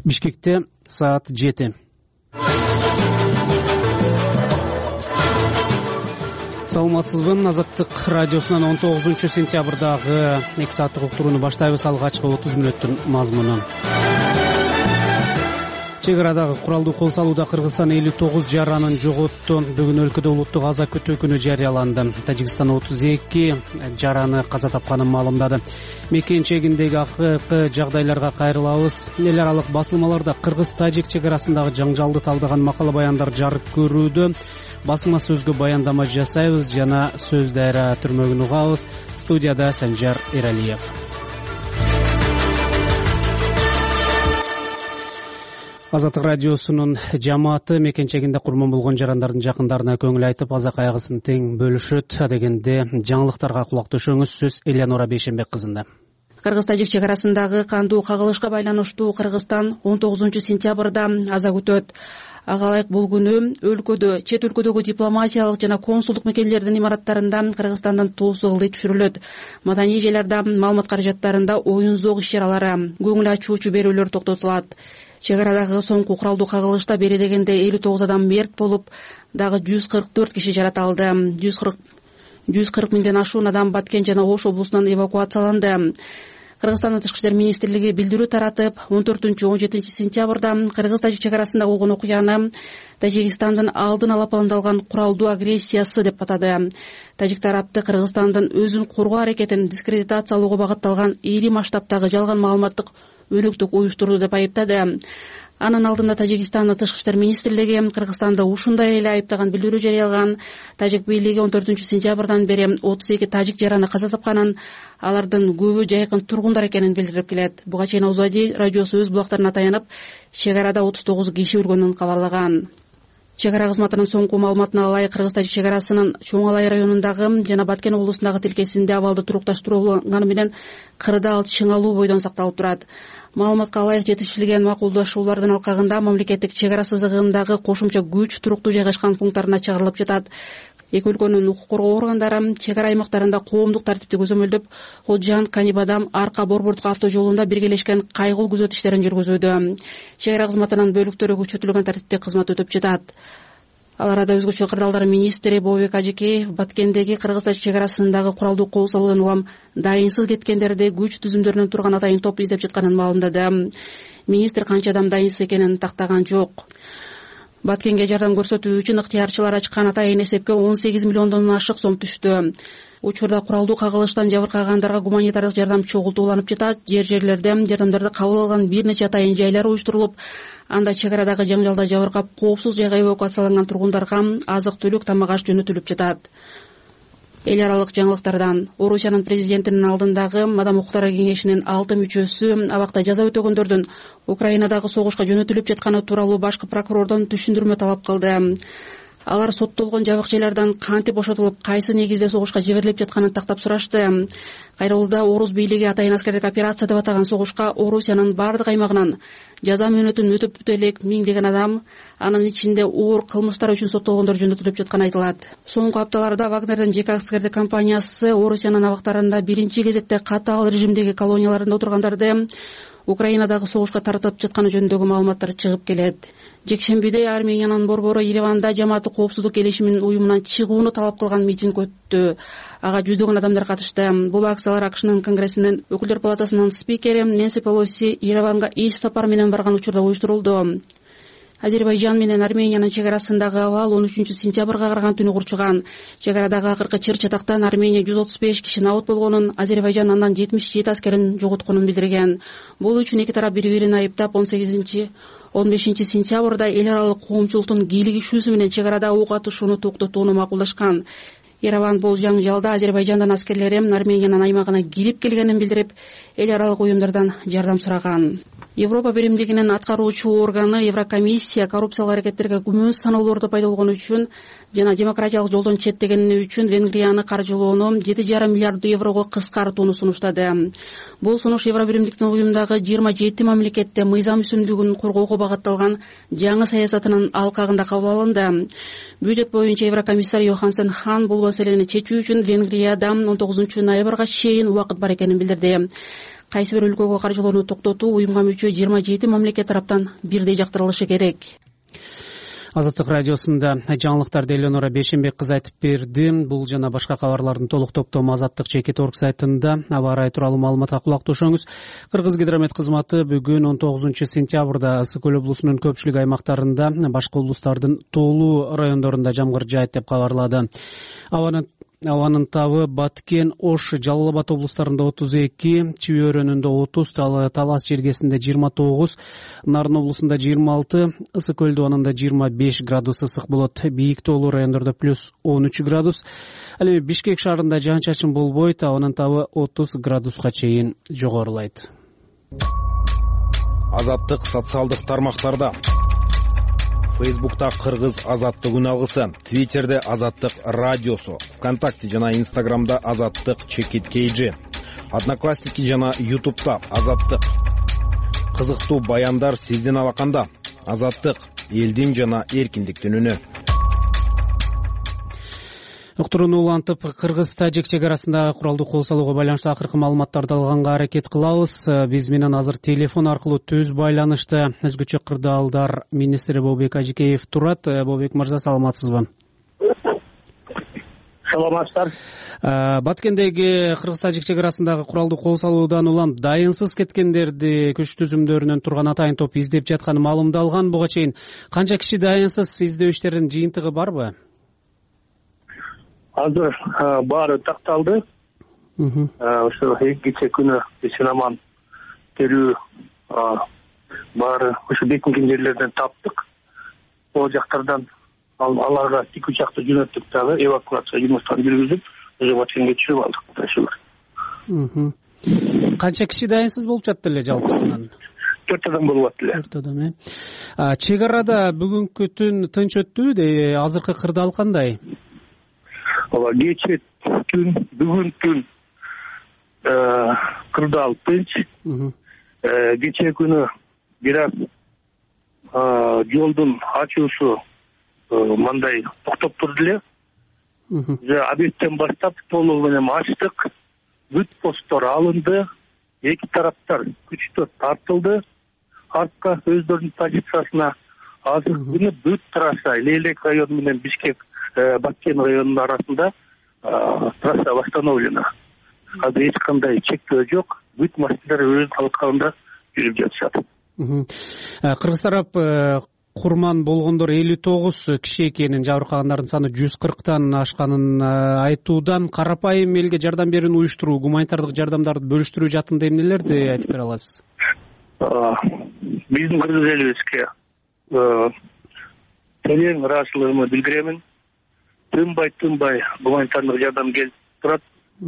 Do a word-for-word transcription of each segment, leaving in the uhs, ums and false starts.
Бишкекте саат жети. Саламатсызбы? Азаттык радиосунан он тогузунчу сентябрдагы эки сааттык уктурууну баштайбыз. Алгачкы отуз мүнөттүн мазмуну. Чек арадагы куралдуу кол салууда Кыргызстан элүү тогуз жаранын жоготту. Бүгүн өлкөдө улуттук аза күтүү күнү жарыяланды. Тажикстан отуз эки жараны каза тапканын маалымдады. Мекен чегиндеги акыркы жагдайларга кайрылабыз. Эл аралык басылмаларда Кыргыз-Тажик чек арасындагы жаңжалды талдаган макала баяндар жарык көрүүдө. Басма сөзгө баяндама жасайбыз жана сөз дайра түрмөгүн угабыз. Студияда Санжар Эралиев. Азаттык радиосунун жамааты мекенчегинде курман болгон жарандардын жакындарына көңүл айтып, аза кайгысын тең бөлүшөт. Адегенде жаңылыктарга кулак төшөңүз. Сөз Элеонора Бейшенбек кызында. Кыргыз-Тажик чек арасындагы кандуу кагылышка байланыштуу Кыргызстан он тогузунчу сентябрда аза күтөт. Ага ылайык бул күнү өлкөдө, чет өлкөдөгү дипломатиялык жана консулдук мекемелердин имараттарында Кыргызстандын туусу ылдый түшүрүлөт. Маданий жерлерде маалымат каражаттарында оюн зоок иш-чаралары, көңүл ачуучу берүүлөр токтотулат. Чек арадагы соңку куралдуу кагылышта бери дегенде элүү тогуз адам мерт болуп, дагы жүз кырк төрт киши жараталды. жүз кырк миңден ашуун адам Баткен жана Ош облусунан эвакуацияланды. Кыргызстандын тышкы иштер министрлиги билдирүү таратып, он төртүнчү он жетинчи сентябрда Кыргыз-Тажик чек арасында болгон окуяны Тажикстандын алдын ала пландалган куралдуу агрессиясы деп атады. Тажик тарапты Кыргызстандын өзүн коргоо аракетин дискредитациялоого багытталган ири масштабтагы жалган маалыматтык өнөктүк уюштурду деп айыптады. Анын алдында Тажикстандын тышкы иштер министрлиги Кыргызстанды ушундай эле айыптаган билдирүү жарыялаган. Тажик бийлиги он төртүнчү сентябрдан бери отуз эки тажик жараны каза тапканын, алардын көбү жайкын тургундар экенин билдирип келет. Буга чейин Озади радиосу өз булактарына таянып, чек арада отуз тогуз киши өлгөнүн кабарлаган. Чек ара кызматынын соңку маалыматына ылайык Кыргыз-Тажик чек арасынын Чоң Алай районундагы жана Баткен облусундагы тилкесинде абалды турукташтырууганы менен кырдаал чыңалуу бойдон сакталып турат. Маалыматка ылайык жетишилген макулдашуулардын алкагында мамлекеттик чек ара сызыгындагы кошумча күч туруктуу жайгашкан пункттарына чыгарылып жатат. Эки өлкөнүн укук коргоо органдары чек ара аймактарында коомдук тартипти көзөмөлдөп, Ходжан, Канибадам, Арка, Борбордук автожолунда биргелешкен кайгыл күзөт иштерин жүргүзүүдө. Чек ара кызматынын бөлүктөрү күчөтүлгөн тартипте кызмат өтүп жатат. Ал арада өзгөчө кырдаалдар министри Бообек Ажекеев Баткендеги Кыргыз-Тажик чек арасындагы куралдуу кол салуудан улам дайынсыз кеткендерди күч түзүмдөрүнөн турган атайын топ издеп жатканын маалымдады. Министр канча адам дайынсыз экенин тактаган жок. Баткенге жардам көрсөтүү үчүн ыктыярчылар ачкан атайын эсепке он сегиз миллиондон ашык сом түштү. Учурда куралдуу кагылыштан жабыркагандарга гуманитардык жардам чогултууланып жатат. Жер жерлерде жардамдарды кабыл алган бир нече атайын жайлар уюштурулуп, анда чек арадагы жаңжалда жабыркап коопсуз жайга эвакуацияланган тургундарга азык-түлүк, тамак аш жөнөтүлүп жатат. Эл аралык жаңылыктардан Орусиянын президентинин алдындагы Мадам укуктары кеңешинин алты мүчөсү абакта жаза өтөгөндөрдүн Украинадагы согушка жөнөтүлүп жатканы тууралуу башкы прокурордон түшүндүрмө талап кылды. Алар соттолгон жабык жайлардан кантип бошотулуп, кайсы негизде согушка жиберилип жатканын тактап сурашты. Кайрылууда Орус бийлиги атайын аскердик операция деп атаган согушка Орусиянын бардык аймагынан жаза мөөнөтүн өтүп бүтө элек миңдеген адам, анын ичинде оор кылмыштар үчүн соттолгондор жөнөтүлүп жатканы айтылат. Соңку апталарда Вагнердин жеке аскердик компаниясы Орусиянын абактарында биринчи кезекте катаал режимдеги колонияларында отургандарды Украинадагы согушка тартып жатканы жөнүндөгү маалыматтар чыгып келет. Жекшембиде Армениянын борбору Ереванда жамааттык коопсуздук келишиминин уюмунан чыгууну талап кылган митинг өттү. Ага жүздөгөн адамдар катышты. Бул акциялар АКШнын Конгрессинин өкүлдөр палатасынын спикери Нэнси Пелоси Ереванга иш сапар менен барган учурда уюштурулду. Азербайжан менен Армениянын чек арасындагы абал он үчүнчү сентябрга караган түнү курчуган. Чек арадагы акыркы чыр чатактан Армения жүз отуз беш киши набыт болгонун, Азербайжан андан жетимиш жети аскерин жоготконун билдирген. Бул үчүн эки тарап бири-бирин айыптап он сегизинчи он бешинчи сентябрда эл аралык коомчулуктун кийлигишүүсү менен чек арада ок атышууну токтотууну макулдашкан. Ереван бул жаңжалда Азербайжандын аскерлери Армениянын аймагына кирип келгенин билдирип, эл аралык уюмдардан жардам сураган. Европа биримдигинин аткаруучу органы Еврокомиссия коррупциялык аракеттерге күмөн саноолорду пайда болгон үчүн жана демократиялык жолдон четтегени үчүн Венгрияны каржылоону жети жарым миллиард еврого кыскартууну сунуштады. Бул сунуш Евробиримдиктин уюмдагы жыйырма жети мамлекетте мыйзам үстүмдүгүн коргоого багытталган жаңы саясатынын алкагында кабыл алынды. Бюджет боюнча Еврокомиссар Йохансен Хан бул маселени чечүү үчүн Венгрияда он тогузунчу ноябрга чейин убакыт бар экенин билдирди. кайсы бир өлкөгө каржылоону токтотуу уюмга мүчө жыйырма жети мамлекет тараптан бирдей жактырылышы керек. Азаттык радиосунда жаңылыктарды Элеонора Бешенбек кызы айтып берди. Бул жана башка кабарлардын толук топтому Азаттык чекит орг сайтында. Аба ырайы тууралуу маалыматка кулак тушоңуз. Кыргыз гидромет кызматы бүгүн он тогузунчу сентябрда Ысык көл облусунун көпчүлүк аймактарында, башка облустардын тоолуу райондорунда жамгыр жаайт деп кабарлады. Абанын Абанын табы Баткен, Ош, Жалал Абад облустарында отуз эки, Чүй өрөөнүндө отуз, Талас Чергесинде жыйырма тогуз, Нарын облусунда жыйырма алты, Ысык көл дубанында жыйырма беш градус ысык болот. Бийик тоолуу райондордо плюс он үч градус. Ал эми Бишкек шаарында жаан-чачын болбойт, абанын табы отуз градуска чейин жогорулайт. Азаттык социалдык тармактарда. Фейсбукта Кыргыз Азаттык үн алгысы, Твиттерде Азаттык радиосу, ВКонтакте жана Инстаграмда Азаттык чекит кейжи, Одноклассники жана Ютубта Азаттык. Кызыктуу баяндар сиздин алаканда. Азаттык элдин жана эркиндиктин үнү. Уктурууну улантып, Кыргыз-Тажик чек арасындагы куралдуу кол салууга байланыштуу акыркы маалыматтарды алганга аракет кылабыз. Биз менен азыр телефон аркылуу түз байланышта өзгөчө кырдаалдар министри Болбек Ажикеев турат. Болбек мырза, саламатсызбы? Саламатсыздар. Баткендеги Кыргыз-Тажик чек арасындагы куралдуу кол салуудан улам дайынсыз кеткендерди күч түзүмдөрүнөн турган атайын топ издеп жатканы маалымдалган. Буга чейин канча киши дайынсыз, издөө иштеринин жыйынтыгы барбы? Азыр баары такталды. Ошо кечээ күнү эсен аман терүү баары ошо бекинген жерлерден таптык. Ол жактардан аларга тик учакты жөнөттүк дагы, эвакуация жумуштарын жүргүзүп, ошо Баткенге түшүрүп алдык. Канча киши дайынсыз болуп жатты эле жалпысынан? төрт адам болуп атты эле. төрт адам, э. Чек арада бүгүнкү түн тынч өттүбү? Азыркы кырдаал кандай? Кечээ түн, бүгүн түн кырдаал тынч. Кечээ күнү бир аз жолдун ачуусу мындай токтоп турду эле. Обедтен баштап толугу менен ачтык. Бүт посттор алынды. Эки тараптар күчтөр тартылды. Артка өздөрүнүн позициясына. Азыр күнү бүт трасса Лейлек району менен Бишкек Баткен районунун арасында трасса восстановлена. Азыр эч кандай чектөө жок. Бүт машиналар өз алкагында жүрүп жатышат. Кыргыз тарап курман болгондор элүү тогуз киши экенин, жабыркагандардын саны жүз кырктан ашканын айтуудан. Карапайым элге жардам берүүнү уюштуруу, гуманитардык жардамдарды бөлүштүрүү жаатында эмнелерди айтып бере аласыз? Биздин кыргыз элибизге терең ыраазычылыгымды билдиремин. Тынбай тынбай гуманитардык жардам келип турат.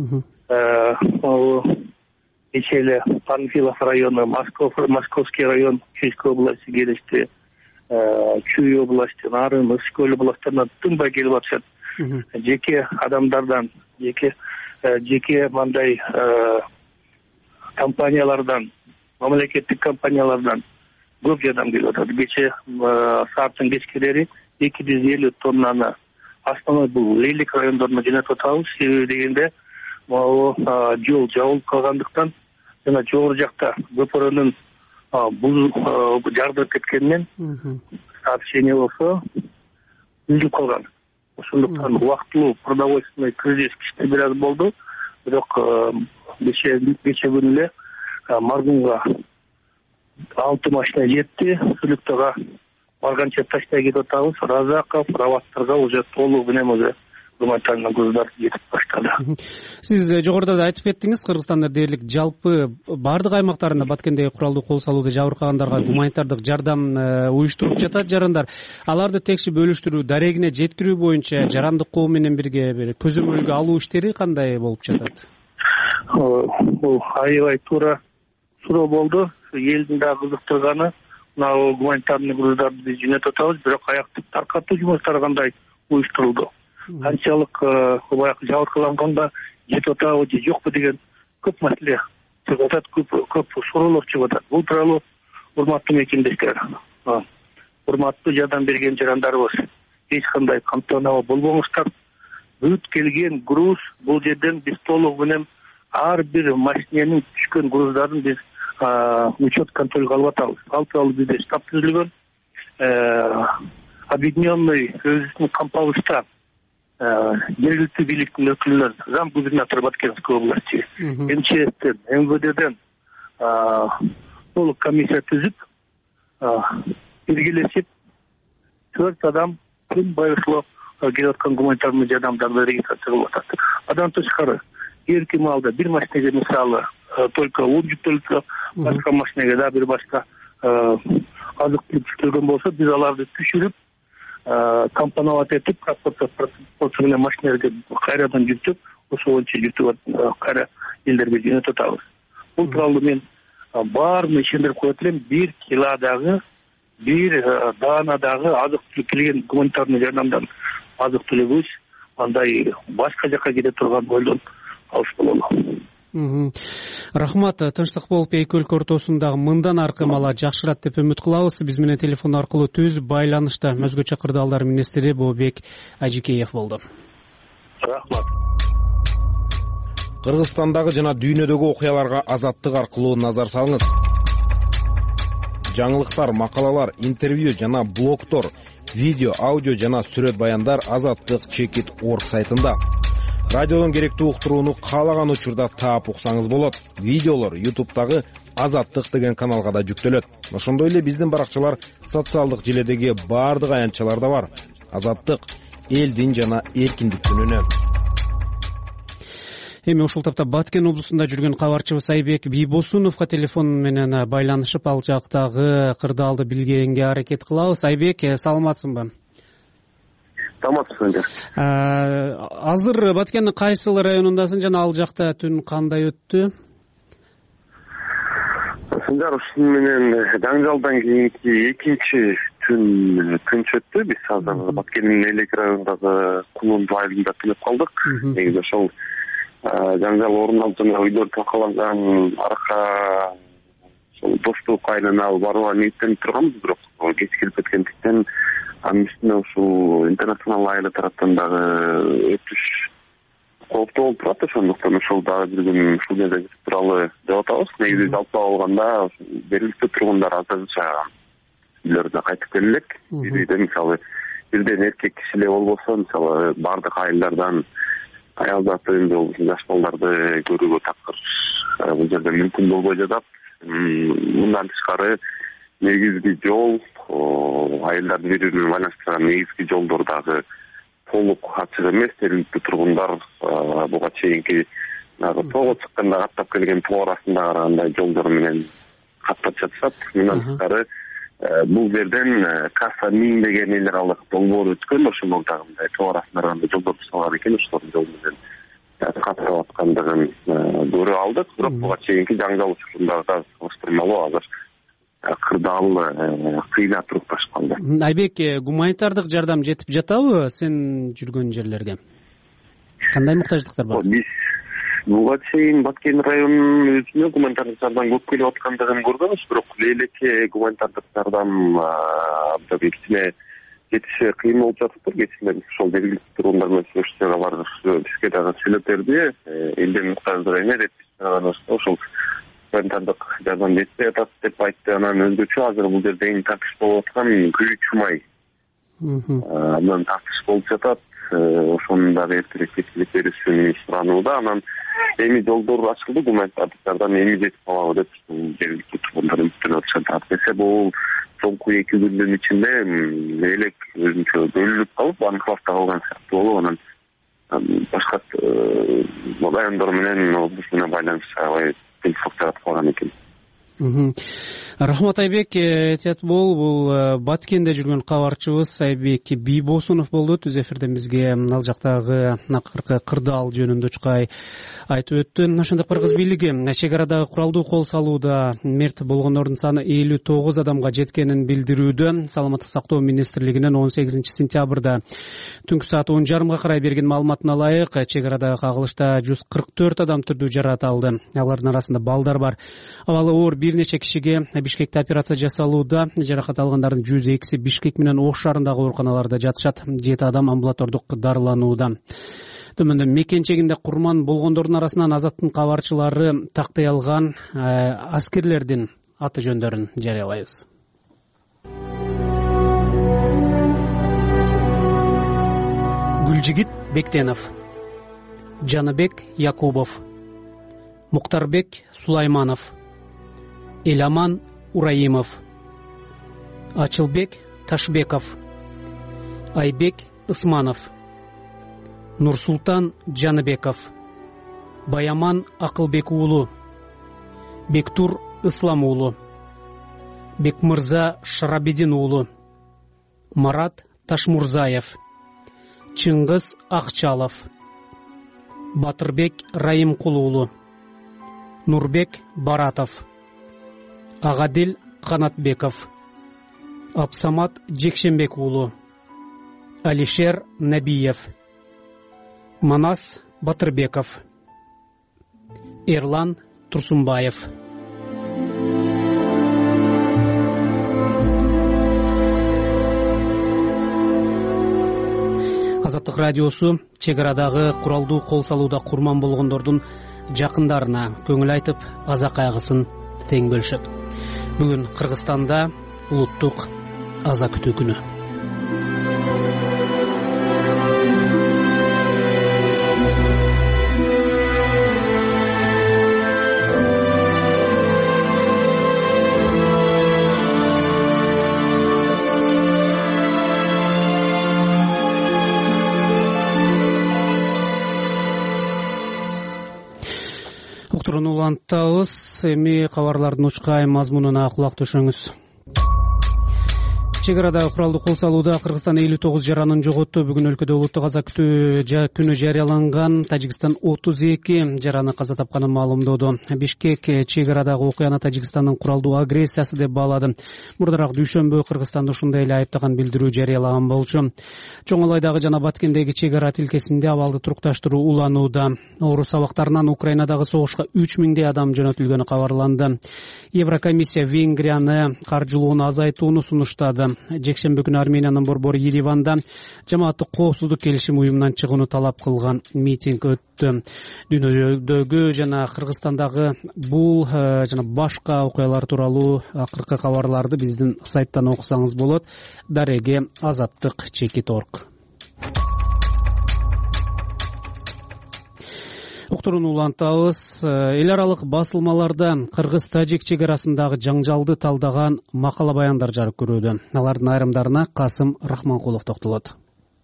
Кечээ эле Панфилов району, Московский район, Чуйской области келишти, Чүй области, Нарын, Ысык көл областарынан тынбай келип атышат. Жеке адамдардан, жеке жеке мындай компаниялардан, мамлекеттик компаниялардан көп жардам келип атат. Кечээ сааттын кечкелери эки жүз элүү тоннаны основной бул Лейлик райондоруна жөнөтүп атабыз. Себеби дегенде могу жол жабылып калгандыктан жана жогору жакта көпөрөнүн бул жардырып кеткенинен сообщение болсо үзүлүп калган. Ошондуктан убактылуу продовольственный кризис кичине бир аз болду. Бирок кечээ күнү эле Маргунга алты машина жетти. Сүлүктөгө барганча таштай кетип атабыз. Разаков, Раваттарга уже толугу менен уже гуманитарный груздар жетип баштады. Сиз жогоруда да айтып кеттиңиз, Кыргызстанда дээрлик жалпы бардык аймактарында Баткендеги куралдуу кол салууда жабыркагандарга гуманитардык жардам уюштуруп жатат жарандар. Аларды текши бөлүштүрүү, дарегине жеткирүү боюнча жарандык кол менен бирге бир көзөмөлгө алуу иштери кандай болуп жатат? Бул аябай туура суроо болду. Элдин да кызыктырганы мына гуманитарный груздарды биз жөнөтүп атабыз, бирок аяктык таркатуу жумуштары кандай уюштурулду? Канчалык баягы жабыркаланганда жетип атабы же жокпу деген көп маселе чыгып атат, көп көп суроолор чыгып атат. Бул тууралуу урматтуу мекендештер, урматтуу жардам берген жарандарыбыз, эч кандай камтанма болбоңуздар. Бүт келген груз бул жерден биз толугу менен ар бир машиненин түшкөн груздарын биз учет контролго алып атабыз. Ал тууралуу бизде штаб түзүлгөн. Объединенный кризисный кампалышта жергиликтүү бийликтин өкүлүнөн зам губернатор Баткенской области, эм че эстен, эм вэ дэден толук комиссия түзүп, биргелешип төрт адам күн байыркылап келип аткан гуманитарный жардамдарды регистрация кылып атат. Андан тышкары эрки маалда бир машинеге мисалы только он жүктөлсө, башка машинеге да бир башка азык түлүк жүктөлгөн болсо, биз аларды түшүрүп, компоновать этип, пропорция менен машинелерге кайрадан жүктөп, ошол боюнча жүктөп кайра элдерге жөнөтүп атабыз. Бул тууралуу мен баарын ишендирип коет элем, бир килодагы, бир даанадагы азык түлүк келген гуманитарный жардамдан азык түлүгүбүз андай башка жака кете турган ойдон алыс бололу. Рахмат, тынчтык болуп эки өлкө ортосундагы мындан аркы мала жакшырат деп үмүт кылабыз. Биз менен телефон аркылуу түз байланышта өзгөчө кырдаалдар министри Бообек Ажикеев болду. Рахмат. Кыргызстандагы жана дүйнөдөгү окуяларга Азаттык аркылуу назар салыңыз. Жаңылыктар, макалалар, интервью жана блогтор, видео, аудио жана сүрөт баяндар Азаттык чекит точка орг сайтында. Радиодон керектүү уктурууну каалаган учурда таап уксаңыз болот. Видеолор ютубтагы Азаттык деген каналга да жүктөлөт. Ошондой эле биздин баракчалар социалдык желедеги баардык аянтчаларда бар. Азаттык элдин жана эркиндиктин үнү. Эми ушул тапта Баткен облусунда жүргөн кабарчыбыз Айбек Бийбосуновго телефон менен байланышып, ал жактагы кырдаалды билгенге аракет кылабыз. Айбек, саламатсыңбы? Саламатсызбы. Азыр Баткендин кайсыл районундасың жана ал жакта түн кандай өттү? Сындар, ушун менен жаңжалдан кийинки экинчи түн тынч өттү. Биз азыр Баткендин Элек районундагы Кулунду айылында түнөп калдык. Негизи ошол жаңжал орун алып жана үйлөр талкаланган арка ошол достук айылына барууга ниеттенип турганбыз, бирок кеч келип кеткендиктен анын үстүнө ушул интернационал айылы тараптан дагы өтүш кооптуу болуп турат. Ошондуктан ошол дагы бир күн ушул жерде кетип туралы деп атабыз. Негизи жалпы алганда жергиликтүү тургундар азырынча үйлөрүнө кайтып келе элек. Бирде мисалы бирден эркек киши эле болбосо, мисалы баардык айылдардан аял заты жаш балдарды көрүүгө такыр бул жерде мүмкүн болбой жатат. Мындан тышкары негизги жол, айылдарды бири бири менен байланыштырган негизги жолдор дагы толук ачык эмес. Жергиликтүү тургундар буга чейинки тоого чыкканда каттап келген тоо арасында карагандай жолдор менен каттап жатышат. Мындан тышкары бул жерден Каса миң деген эл аралык долбоор өткөн, ошол дагы мындай тоо арасында караганда жолдорду салган экен. Ошолордун жол менен каттап аткандыгын көрүп алдык. Бирок буга чейинки жаңжал учурундагы салыштырмалуу азыр кырдаал кыйла турукташып калды. Айбек, гуманитардык жардам жетип жатабы сен жүргөн жерлерге? Кандай муктаждыктар бар? Биз буга чейин Баткен районунун өзүнө гуманитардык жардам көп келип аткандыгын көргөнбүз, бирок Элекке гуманитардык жардам абдан кичине жетиши кыйын болуп жатыптыр. Кечинде биз ошол жергиликтүү тургундар менен сүйлөшүүгө барып, бизге дагы сүйлөп берди. Элдин муктаждыгы эмне деп ошол гуманитардык жардам жетпей атат деп айтты. Анан өзгөчө азыр бул жерде эң тартыш болуп аткан Күйүүчү май. Анан тартыш болуп жатат. Ошонун дагы эртерээк жеткирип берүүсүн суранууда. Анан эми жолдор ачылды, гуманитардык жардам эми жетип калабы деп жергиликтүү тургундар үмүттөнүп атышат. Эсе бул соңку эки күндүн ичинде Элек өзүнчө бөлүнүп калып, анклавда калган сыяктуу болуп, анан башка райондор менен облус менен байланыш аябай кыйынчылык жаратып калган экен. Рахмат Айбек, этият бол. Бул Баткенде жүргөн кабарчыбыз Айбек Бийбосунов болду. Түз эфирден бизге ал жактагы акыркы кырдаал жөнүндө чукай айтып өттү. Ошондой Кыргыз бийлиги чек арадагы куралдуу кол салууда мерт болгондордун саны элүү тогуз адамга жеткенин билдирүүдө. Саламаттык сактоо министрлигинин он сегизинчи сентябрда түнкү саат он жарымга карай берген маалыматына ылайык, чек арадагы кагылышта жүз кырк төрт адам түрдүү жаракат алды. Алардын арасында балдар бар. Абалы оор бир нече кишиге Бишкекте операция жасалууда. Жаракат алгандардын жүз экиси Бишкек менен Ош шаарындагы ооруканаларда жатышат. жети адам амбулатордук дарыланууда. төмөндө мекенчегинде курман болгондордун арасынан Азаттын кабарчылары тактай алган аскерлердин аты жөндөрүн жарыялайбыз. Гүлжигит Бектенов, Жаныбек Якубов, Муктарбек Сулайманов, Эламан Ураимов, Ачылбек Ташбеков, Айбек Ысманов, Нурсултан Жаныбеков, Баяман Акылбек уулу, Бектур Ислам уулу, Бекмырза Шарабидин уулу, Марат Ташмурзаев, Чыңгыз Акчалов, Батырбек Раимкул уулу, Нурбек Баратов, Агадил Канатбеков, Абсамат Жекшенбек уулу, Алишер Набиев, Манас Батырбеков, Эрлан Турсунбаев. Азаттык радиосу чек арадагы куралдуу кол салууда курман болгондордун жакындарына көңүл айтып, аза кайгысын тең бөлүшөт. Бүгүн Кыргызстанда улуттук аза күтүү күнү. Уктурууну улантабыз. Эми кабарлардын учкай мазмунуна кулак төшөңүз. Чек арада куралдуу кол салууда Кыргызстан элүү тогуз жаранын жоготту. Бүгүн өлкөдө улуттук аза күтүү күнү жарыяланган. Тажикстан отуз эки жараны каза тапканын маалымдоодо. Бишкек чек арадагы окуяны Тажикстандын куралдуу агрессиясы деп баалады. Мурдараак дүйшөмбү Кыргызстанды ушундай эле айыптаган билдирүү жарыялаган болчу. Чоң Алайдагы жана Баткендеги чек ара тилкесинде абалды турукташтыруу уланууда. Орус абактарынан Украинадагы согушка үч миңдей адам жөнөтүлгөнү кабарланды. Еврокомиссия Венгрияны каржылоону азайтууну сунуштады. Жекшембү күнү Армениянын борбору Ереванда жамааттык коопсуздук келишим уюмунан чыгууну талап кылган митинг өттү. Дүйнөдөгү жана Кыргызстандагы бул жана башка окуялар тууралуу акыркы кабарларды биздин сайттан окусаңыз болот. Дареге азаттык чекит орг. Уктурууну улантабыз. Эл аралык басылмаларда Кыргыз-Тажик чек арасындагы жаңжалды талдаган макала баяндар жарык көрүүдө. Алардын айрымдарына Касым Рахманкулов токтолот.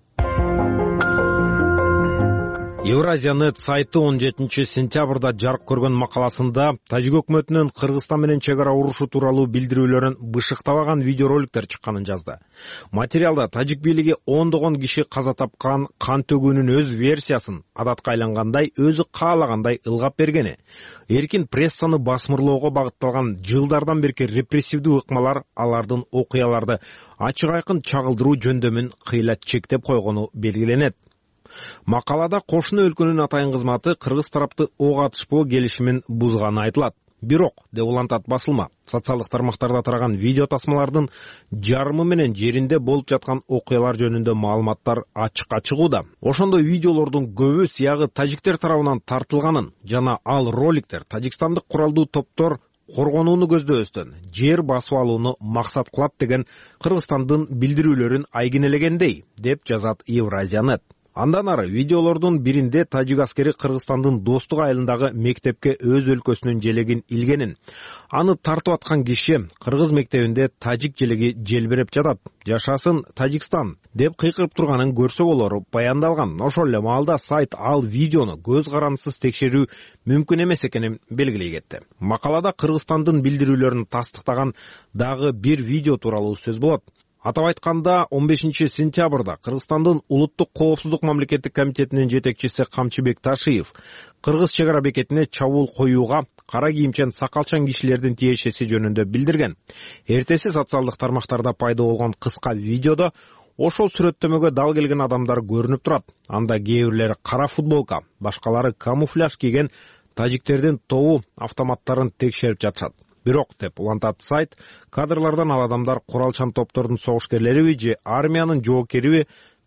Евразия.нет сайты он жетинчи сентябрда жарык көргөн макаласында Тажик өкмөтүнүн Кыргызстан менен чек ара урушу тууралуу билдирүүлөрүн бышыктабаган видеороликтер чыкканын жазды. Материалда Тажик бийлиги ондогон киши каза тапкан кан төгүүнүн өз версиясын адатка айлангандай өзү каалагандай ылгап бергени, эркин прессаны басмырлоого багытталган жылдардан берки репрессивдүү ыкмалар алардын окуяларды ачык айкын чагылдыруу жөндөмүн кыйла чектеп койгону белгиленет. Макалада кошуна өлкөнүн атайын кызматы кыргыз тарапты ок атышпоо келишимин бузганы айтылат. Бирок, деп улантат басылма, социалдык тармактарда тараган видео тасмалардын жарымы менен жеринде болуп жаткан окуялар жөнүндө маалыматтар ачыкка чыгууда. Ошондо видеолордун көбү сыягы тажиктер тарабынан тартылганын жана ал роликтер тажикстандык куралдуу топтор коргонууну көздөбөстөн жер басып алууну максат кылат деген Кыргызстандын билдирүүлөрүн айгинелегендей, деп жазат Евразия.нет. Андан ары видеолордун биринде тажик аскери Кыргызстандын Достук айылындагы мектепке өз өлкөсүнүн желегин илгенин, аны тартып аткан киши кыргыз мектебинде тажик желеги желбиреп жатат, жашасын Тажикстан деп кыйкырып турганын көрсө болору баяндалган. Ошол эле маалда сайт ал видеону көз карандысыз текшерүү мүмкүн эмес экенин белгилей кетти. Макалада Кыргызстандын билдирүүлөрүн тастыктаган дагы бир видео тууралуу сөз болот. Атап айтканда, он бешинчи сентябрда Кыргызстандын улуттук коопсуздук мамлекеттик комитетинин жетекчиси Камчыбек Ташиев Кыргыз чек ара бекетине чабуул коюуга кара кийимчен сакалчан кишилердин тиешеси жөнүндө билдирген. Эртеси социалдык тармактарда пайда болгон кыска видеодо ошол сүрөттөмөгө дал келген адамдар көрүнүп турат. Анда кээ бирлери кара футболка, башкалары камуфляж кийген тажиктердин тобу автоматтарын текшерип жатышат. Бирок, деп улантат сайт, кадрлардан ал адамдар куралчан топтордун согушкерлериби же армиянын жоокериби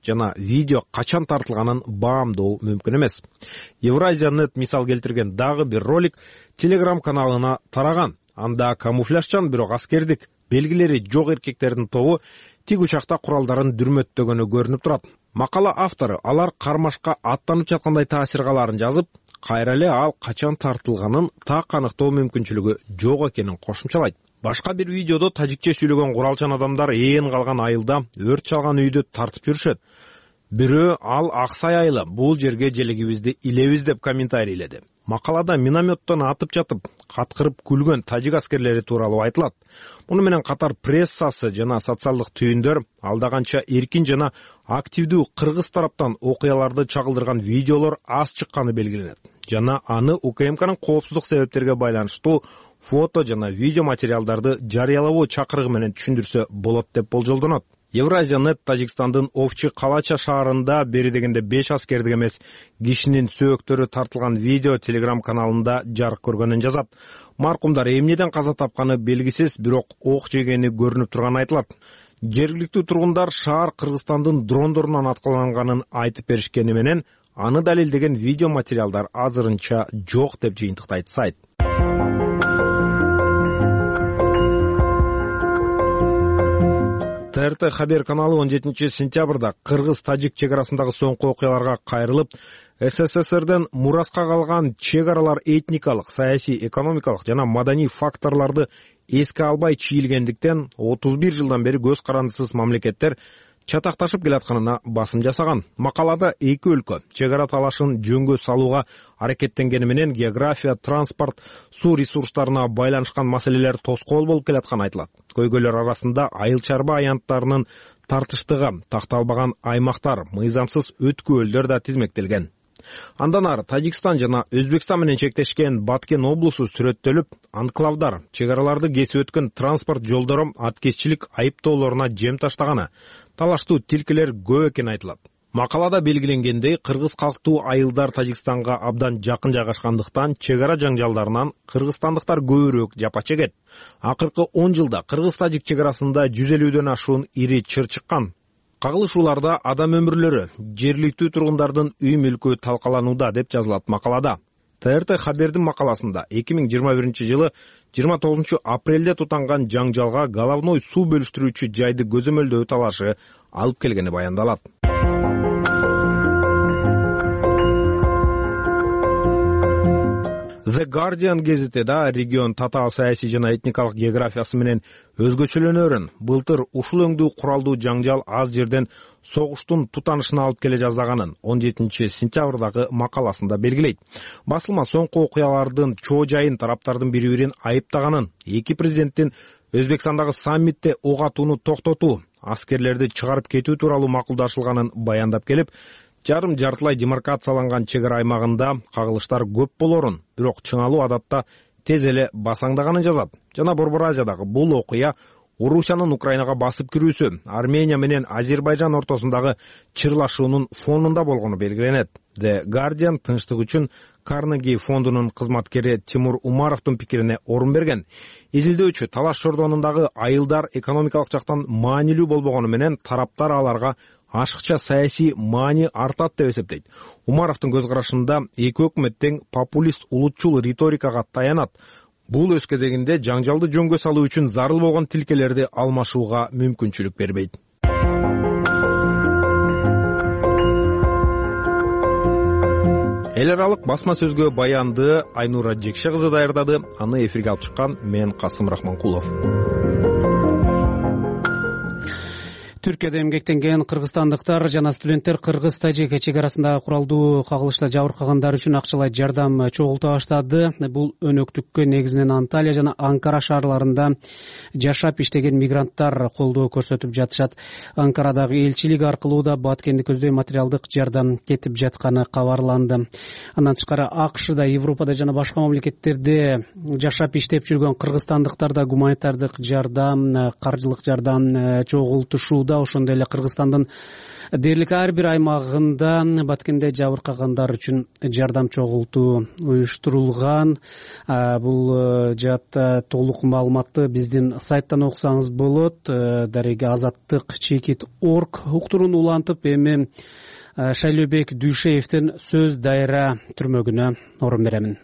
жана видео качан тартылганын баамдоо мүмкүн эмес. Евразия нет мисал келтирген дагы бир ролик Telegram каналына тараган. Анда камуфляжчан бирок аскердик белгилери жок эркектердин тобу тик учакта куралдарын дүрмөттөгөнү көрүнүп турат. Макала автору алар кармашка аттанып жаткандай таасир калаарын жазып, кайра эле ал качан тартылганын так аныктоо мүмкүнчүлүгү жок экенин кошумчалайт. Башка бир видеодо тажикче сүйлөгөн куралчан адамдар ээн калган айылда өрт чалган үйдү тартып жүрүшөт. Бирөө ал аксай айылы, бул жерге желегибизди илебиз деп комментарийледи. Макалада минометтон атып жатып, каткырып күлгөн тажик аскерлери тууралуу айтылат. Муну менен катар прессасы жана социалдык түйүндөр алдаканча эркин жана активдүү кыргыз тараптан окуяларды чагылдырган видеолор аз чыкканы белгиленет. Жана аны УКМКнын коопсуздук себептерге байланыштуу фото жана видео материалдарды жарыялоо чакырыгы менен түшүндүрсө болот деп болжолдонот. Евразия нет Тажикстандын Овчи Калача шаарында бери дегенде беш аскердик эмес кишинин сөөктөрү тартылган видео Telegram каналында жарык көргөнүн жазат. Маркумдар эмнеден каза тапканы белгисиз, бирок ок жегени көрүнүп турганы айтылат. Жергиликтүү тургундар шаар Кыргызстандын дрондорунан аткыланганын айтып беришкени менен аны далилдеген видео материалдар азырынча жок деп жыйынтыктайт сайт. ТРТ Хабер каналы он жетинчи сентябрда Кыргыз-Тажик чек арасындагы соңку окуяларга кайрылып, СССРден мураска калган чек аралар этникалык, саясий, экономикалык жана маданий факторлорду эске албай чийилгендиктен отуз бир жылдан бери көз карандысыз мамлекеттер чатакташып келатканына басым жасаган. Макалада эки өлкө чек ара талашын жөнгө салууга аракеттенгени менен география, транспорт, суу ресурстарына байланышкан маселелер тоскоол болуп келатканы айтылат. Көйгөйлөр арасында айыл чарба аянттарынын тартыштыгы, такталбаган аймактар, мыйзамсыз өткөөлдөр да тизмектелген. Андан ары Тажикстан жана Өзбекстан менен чектешкен Баткен облусу сүрөттөлүп, анклавдар, чек араларды кесип өткөн транспорт жолдору аткезчилик айыптоолоруна жем таштаганы, талаштуу тилкелер көп экени айтылат. Макалада белгиленгендей, кыргыз калктуу айылдар Тажикстанга абдан жакын жайгашкандыктан чек ара жаңжалдарынан кыргызстандыктар көбүрөөк жапа чегет. Акыркы он жылда кыргыз-тажик чек арасында жүз элүүдөн ашуун ири чыр чыккан. Кагылышууларда адам өмүрлөрү, жергиликтүү тургундардын үй мүлкү талкаланууда деп жазылат макалада. ТРТ Хабердин макаласында эки миң жыйырма биринчи жылы жыйырма тогузунчу апрелде тутанган жаңжалга головной суу бөлүштүрүүчү жайды көзөмөлдөө талашы алып келгени баяндалат. The Guardian гезити да регион татаал саясий жана этникалык географиясы менен өзгөчөлөнөрүн, былтыр ушул өңдүү куралдуу жаңжал аз жерден согуштун тутанышына алып келе жаздаганын он жетинчи сентябрдагы макаласында белгилейт. Басылма соңку окуялардын чоо жайын тараптардын бири-бирин айыптаганын, эки президенттин Өзбекстандагы саммитте ок атууну токтотуу, аскерлерди чыгарып кетүү тууралуу макулдашылганын баяндап келип, жарым жартылай демаркацияланган чек ара аймагында кагылыштар көп болорун, бирок чыңалуу адатта тез эле басаңдаганын жазат. Жана Борбор Азиядагы бул окуя Орусиянын Украинага басып кирүүсү, Армения менен Азербайжан ортосундагы чырлашуунун фонунда болгону белгиленет. The Guardian тынчтык үчүн Карнеги фондунун кызматкери Тимур Умаровдун пикирине орун берген. Изилдөөчү талаш жордонундагы айылдар экономикалык жактан маанилүү болбогону менен тараптар аларга ашыкча саясий маани артат деп эсептейт. Умаровдун көз карашында эки өкмөт тең популист улутчул риторикага таянат. Бул өз кезегинде жаңжалды жөнгө салуу үчүн зарыл болгон тилкелерди алмашууга мүмкүнчүлүк бербейт. Эл аралык басма сөзгө баянды Айнура Жекше кызы даярдады. Аны эфирге алып чыккан мен Касым Рахманкулов. Түркияда эмгектенген кыргызстандыктар жана студенттер кыргыз-тажик чек арасындагы куралдуу кагылышта жабыркагандар үчүн акчалай жардам чогулта баштады. Бул өнөктүккө негизинен Анталия жана Анкара шаарларында жашап иштеген мигранттар колдоо көрсөтүп жатышат. Анкарадагы элчилик аркылуу да Баткенди көздөй материалдык жардам кетип жатканы кабарланды. Андан тышкары АКШда, Европада жана башка мамлекеттерде жашап иштеп жүргөн кыргызстандыктар да гуманитардык жардам, каржылык жардам чогултушууда. Башкирстанда, ошондой эле Кыргызстандын дээрлик ар бир аймагында баткенде жабыркагандар үчүн жардам чогултуу уюштурулган. Бул жаатта толук маалыматты биздин сайттан окусаңыз болот. Дареги азаттык чекит орг уктуруун улантып, эми Шайлообек Дүйшеевдин сөз дайра түрмөгүнө орун беремин.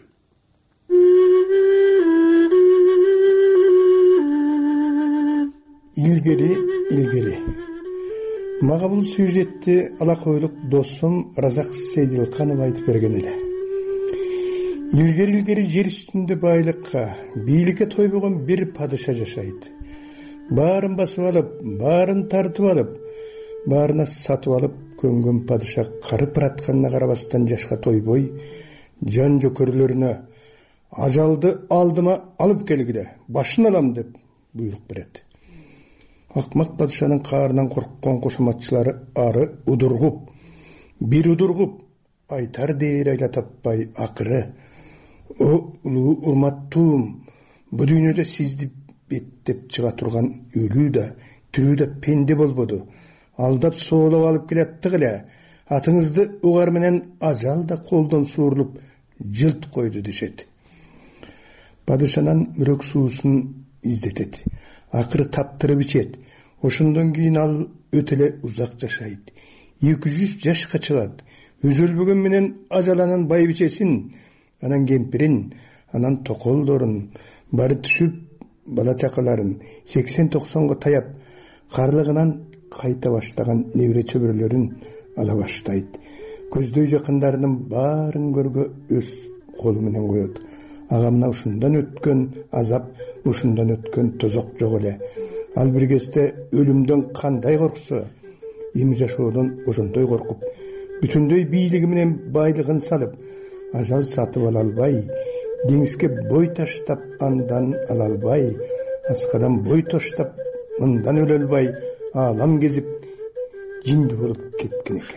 Илгери, илгери. Мага бул сюжетти алакойлук досум Разак Сейдилканов айтып берген эле. Илгери илгери жер үстүндө байлыкка, бийликке тойбогон бир падыша жашайт. Баарын басып алып, баарын тартып алып, баарына сатып алып көнгөн падыша карып баратканына карабастан жашка тойбой, жан жөкөрлөрүнө ажалды алдыма алып келгиле, башын алам деп буйрук берет. Акмак падышанын каарынан корккон кошоматчылары ары удургуп, бир удургуп, айтар дээр айла таппай акыры: "О улуу урматтуум, бу дүйнөдө сизди беттеп чыга турган өлүү да, тирүү да пенде болбоду. Алдап соолоп алып келаттык эле. Атыңызды угар менен ажал да колдон суурулуп жылт койду" дешет. Падышанан мүрөк суусун издетет. Акыры таптырып ичет. Ошондон кийин ал өтө эле узак жашайт. эки жүз жашка чыгат. Өзөлбөгөн менен ажаланын байбичесин, анан кемпирин, анан токолдорун, бары түшүп бала чакаларын сексен токсонго таяп, карлыгынан кайта баштаган небере чөбүрөлөрүн ала баштайт. Көздөй жакындарынын баарын көргө өз колу менен коет. Агамна ушундан өткөн азап, ушундан өткөн тозок жок эле. Ал бир кезде өлүмдөн кандай корксо, эми жашоодон ошондой коркуп, бүтүндөй бийлиги менен байлыгын салып, ажал сатып ала албай, деңизге бой таштап андан ала албай, аскадан бой таштап мындан өлө албай, аалам кезип жинди болуп кеткен экен.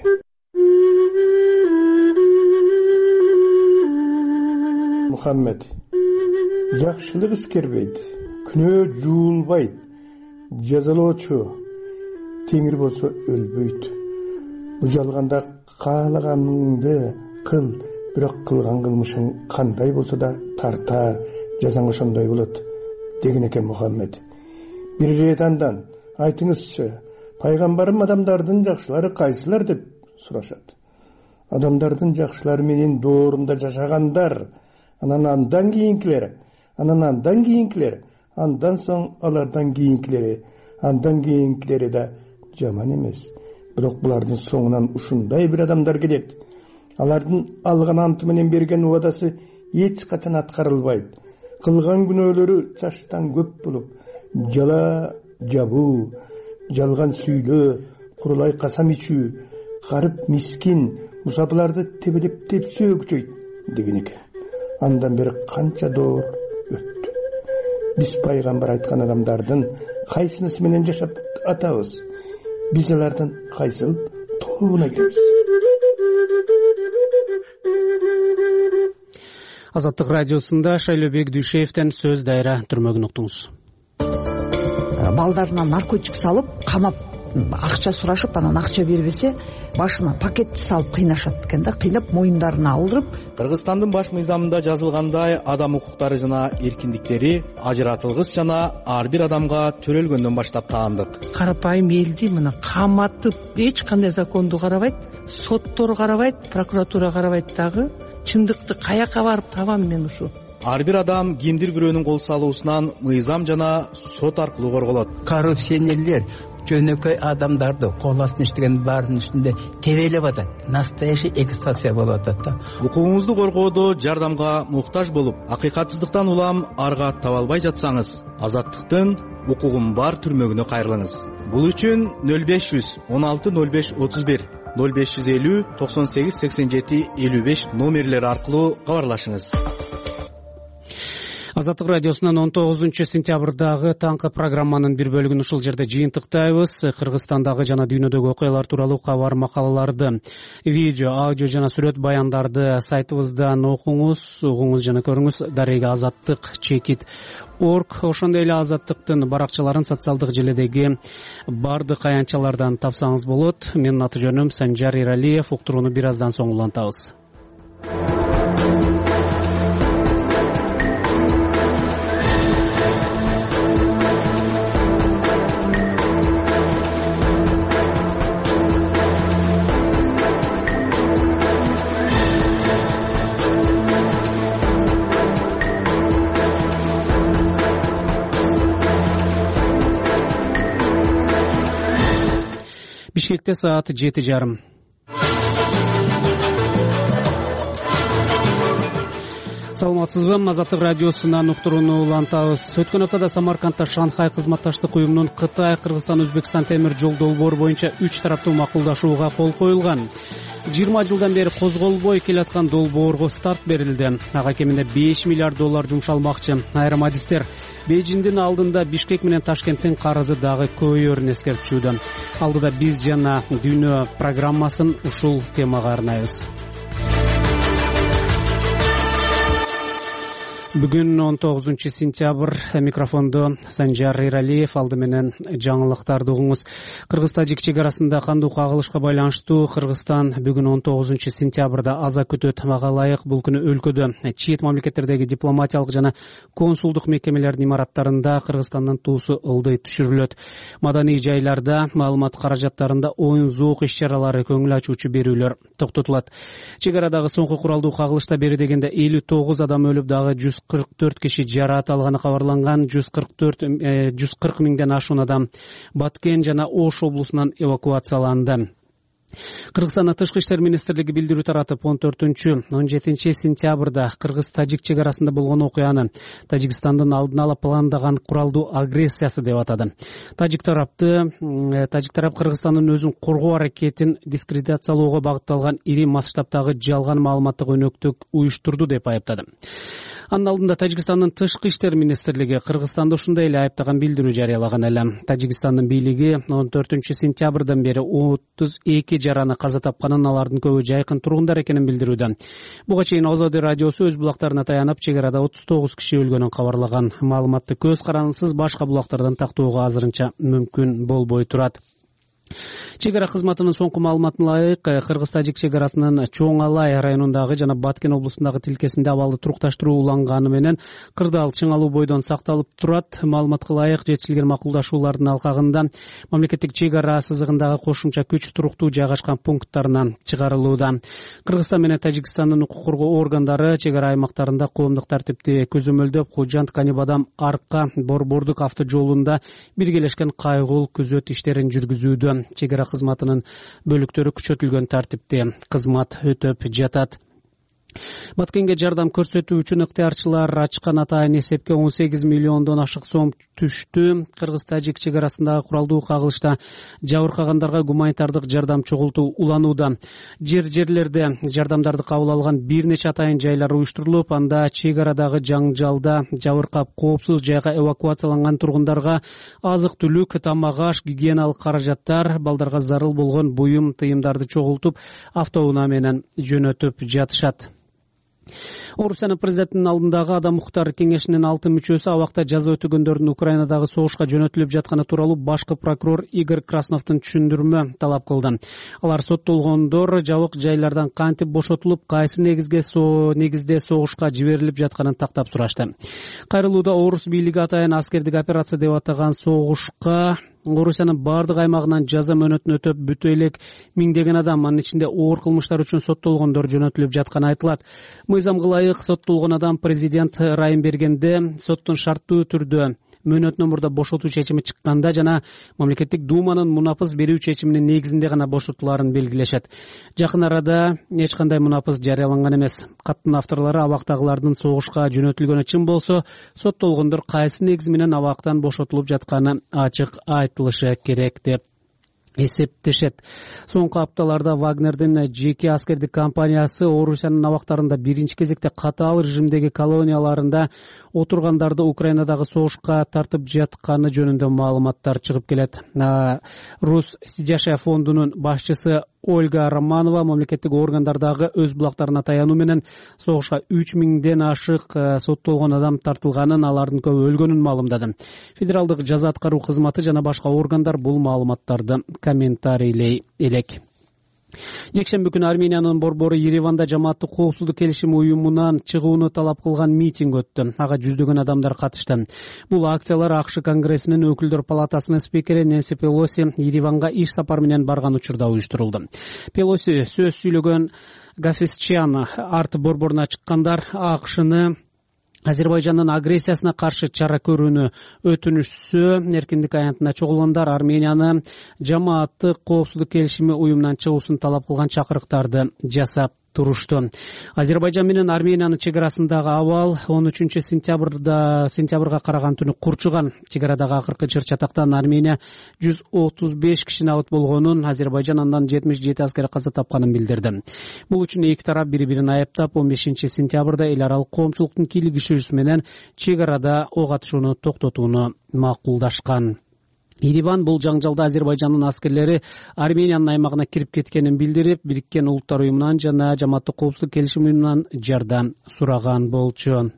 Мухаммед: жакшылык искербейт, күнөө жуулбайт, жазалоочу теңир болсо өлбөйт. Бу жалганда каалаганыңды кыл, бирок кылган кылмышың кандай болсо да тартар, жазаң ошондой болот деген экен Мухаммед. Бир ирет андан: айтыңызчы, пайгамбарым адамдардын жакшылары кайсылар деп сурашат. Адамдардын жакшылары менин доорумда жашагандар, анан андан кийинкилер, анан андан кийинкилер, андан соң алардан кийинкилери, андан кийинкилери да жаман эмес. Бирок булардын соңунан ушундай бир адамдар келет. Алардын алган анты менен берген убадасы эч качан аткарылбайт. Кылган күнөөлөрү чаштан көп болуп, жала жабуу, жалган сүйлөө, курулай касам ичүү, карып мискин, мусапыларды тебелеп тепсөө күчөйт деген экен. Андан бери канча доор өттү. Биз пайгамбар айткан адамдардын кайсынысы менен жашап атабыз? Биз алардын кайсыл тобуна киребиз? Азаттык радиосунда Шайлообек Дүйшеевден сөз дайра түрмөгүн уктуңуз. Балдарына наркотик салып, камап, акча сурашып, анан акча бербесе, башына пакетти салып кыйнашат экен да, кыйнап моюндарына алдырып. Кыргызстандын баш мыйзамында жазылгандай, адам укуктары жана эркиндиктери ажыратылгыс жана ар бир адамга төрөлгөндөн баштап таандык. Карапайым элди мына каматып, эч кандай законду карабайт, соттор карабайт, прокуратура карабайт дагы. Чындыкты каяка барып табам мен ушу? Ар бир адам кимдир бирөөнүн кол салуусунан мыйзам жана сот аркылуу корголот. Коррупционерлер жөнөкөй адамдарды кол астына иштеген баардын үстүндө тебелеп атат. Настоящий эксплуатация болуп атат да. Укугуңузду коргоодо жардамга муктаж болуп, акыйкатсыздыктан улам арга таба албай жатсаңыз, Азаттыктын укугум бар түрмөгүнө кайрылыңыз. Бул үчүн нөл беш жүз он алты нөл беш отуз бир, нөл беш жүз элүү токсон сегиз сексен жети элүү беш номерлери аркылуу кабарлашыңыз. Азаттык радиосунун он тогузунчу сентябрдагы таңкы программанын бир бөлүгүн ушул жерде жыйынтыктайбыз. Кыргызстандагы жана дүйнөдөгү окуялар тууралуу кабар, макалаларды, видео, аудио жана сүрөт баяндарды сайтыбыздан окуңуз, угуңуз жана көрүңүз. Дарега азаттык чекит орг. Ошондой эле азаттыктын баракчаларын социалдык желедеги бардык аянтчалардан тапсаңыз болот. Менин аты жөнүм Санжар Эралиев. Уктурууну бир аздан соң улантабыз. Бишкекте саат жети жарым. Саламатсызбы? Азаттык радиосунан уктурууну улантабыз. Өткөн аптада Самаркандта Шанхай кызматташтык уюмунун Кытай, Кыргызстан, Өзбекстан темир жол долбоору боюнча үч тараптуу макулдашууга кол коюлган. жыйырма жылдан бери козголбой келаткан долбоорго старт берилди. Ага кеминде беш миллиард доллар жумшалмакчы. Айрым адистер Бейжиңдин алдында Бишкек менен Ташкенттин карызы дагы көбөйөрүн эскертчүдө. Алдыда биз жана дүйнө программасын ушул темага арнайбыз. Бүгүн он тогузунчу сентябрь. Микрофондо Санжар Эралиев. Алды менен жаңылыктарды угуңуз. Кыргыз-Тажик чек арасында кандуу кагылышка байланыштуу Кыргызстан бүгүн он тогузунчу сентябрда аза күтөт. Мага ылайык бул күнү өлкөдө чет мамлекеттердеги дипломатиялык жана консулдук мекемелердин имараттарында Кыргызстандын туусу ылдый түшүрүлөт. Маданий жайларда, маалымат каражаттарында оюн зоок иш-чаралары, көңүл ачуучу берүүлөр токтотулат. Чек арадагы соңку куралдуу кагылышта бери дегенде элүү тогуз адам өлүп, дагы жүз кырк төрт киши жараат алганы кабарланган. жүз кырк миңден ашуун адам Баткен жана Ош облусунан эвакуацияланды. Кыргызстандын тышкы иштер министрлиги билдирүү таратып, он төртүнчү он жетинчи сентябрда Кыргыз-Тажик чек арасында болгон окуяны Тажикстандын алдын ала пландаган куралдуу агрессиясы деп атады. Тажик тарапты Тажик тарап Кыргызстандын өзүн коргоо аракетин дискредитациялоого багытталган ири масштабтагы жалган маалыматтык өнөктүк уюштурду деп айыптады. Анын алдында Тажикстандын тышкы иштер министрлиги Кыргызстанды ушундай эле айыптаган билдирүү жарыялаган эле. Тажикстандын бийлиги он төртүнчү сентябрдан бери отуз эки жараны каза тапканын, алардын көбү жайкын тургундар экенин билдирүүдө. Буга чейин Озоди радиосу өз булактарына таянып, чек арада отуз тогуз киши өлгөнүн кабарлаган. Маалыматты көз карандысыз башка булактардан тактоого азырынча мүмкүн болбой турат. Чек ара кызматынын соңку маалыматына ылайык, Кыргыз-Тажик чек арасынын Чоң Алай районундагы жана Баткен облусундагы тилкесинде абалды турукташтыруу уланганы менен кырдаал чыңалуу бойдон сакталып турат. Маалыматка ылайык, жетишилген макулдашуулардын алкагында мамлекеттик чек ара сызыгындагы кошумча күч туруктуу жайгашкан пункттарынан чыгарылууда. Кыргызстан менен Тажикстандын укук коргоо органдары чек ара аймактарында коомдук тартипти көзөмөлдөп, Кожант Канибадам Арка Борбордук автожолунда биргелешкен кайгыл күзөт иштерин жүргүзүүдө. Чек ара кызматынын бөлүктөрү күчөтүлгөн тартипте кызмат өтөп жатат. Баткенге жардам көрсөтүү үчүн ыктыярчылар ачкан атайын эсепке он сегиз миллиондон ашык сом түштү. Кыргыз-Тажик чек арасындагы куралдуу кагылышта жабыркагандарга гуманитардык жардам чогултуу уланууда. Жер-жерлерде жардамдарды кабыл алган бир нече атайын жайлар уюштурулуп, анда чек арадагы жаңжалда жабыркап коопсуз жайга эвакуацияланган тургундарга азык-түлүк, тамак-аш, гигиеналык каражаттар, балдарга зарыл болгон буюм, тыйымдарды чогултуп, автоунаа менен жөнөтүп жатышат. Орусиянын президентинин алдындагы Адам укуктар кеңешинин алты мүчөсү абакта жаза өтөгөндөрдүн Украинадагы согушка жөнөтүлүп жатканы тууралуу башкы прокурор Игорь Красновдун түшүндүрмө талап кылды. Алар соттолгондор жабык жайлардан кантип бошотулуп, кайсы негизге со негизде согушка жиберилип жатканын тактап сурашты. Кайрылууда орус бийлиги атайын аскердик операция деп атаган согушка Орусиянын бардык аймагынан жаза мөөнөтүн өтөп бүтө элек миңдеген адам, анын ичинде оор кылмыштар үчүн соттолгондор жөнөтүлүп жатканы айтылат. Мыйзамга ылайык соттолгон адам президент ырайым бергенде, соттун шарттуу түрдө мөөнөтүнөн мурда бошотуу чечими чыкканда жана мамлекеттик думанын мунапыс берүү чечиминин негизинде гана бошотулаарын белгилешет. Жакын арада эч кандай мунапыс жарыяланган эмес. Каттын авторлору абактагылардын согушка жөнөтүлгөнү чын болсо, соттолгондор кайсы негиз менен абактан бошотулуп жатканы ачык айтылышы керек деп эсептешет. Соңку апталарда Вагнердин жеке аскердик компаниясы Орусиянын абактарында биринчи кезекте катаал режимдеги колонияларында отургандарды Украинадагы согушка тартып жатканы жөнүндө маалыматтар чыгып келет. Рус Сидяшия фондунун башчысы Ольга Романова мамлекеттик органдардагы өз булактарына таянуу менен согушка үч миңден ашык соттолгон адам тартылганын, алардын көбү өлгөнүн маалымдады. Федералдык жаза аткаруу кызматы жана башка органдар бул маалыматтарды комментарийлей элек. Жекшемби күнү Армениянын борбору Ереванда жамааттык коопсуздук келишими уюмунан чыгууну талап кылган митинг өттү. Ага жүздөгөн адамдар катышты. Бул акциялар АКШ Конгрессинин өкүлдөр палатасынын спикери Нэнси Пелоси Ереванга иш сапар менен барган учурда уюштурулду. Пелоси сөз сүйлөгөн Гафисчан арт борборуна чыккандар АКШны Азербайжандын агрессиясына каршы чара көрүүнү өтүнүшсө, эркиндик аянтына чогулгондар Арменияны жамааттык коопсуздук келишими уюмунан чыгуусун талап кылган чакырыктарды жасап турушту. Азербайжан менен Армениянын чек арасындагы абал он үчүнчү сентябрда сентябрга караган түнү курчуган. Чек арадагы акыркы чыр чатактан Армения жүз отуз беш кишини абыт болгонун, Азербайжан андан жетимиш жети аскер каза тапканын билдирди. Бул үчүн эки тарап бири-бирин айыптап, он бешинчи сентябрда эл аралык коомчулуктун кийлигишүүсү менен чек арада ок атышууну токтотууну макулдашкан. Ереван бул жаңжалда Азербайжандын аскерлери Армениянын аймагына кирип кеткенин билдирип, Бириккен Улуттар уюмунан жана жамааттык коопсуздук келишими уюмунан жардам сураган болчу.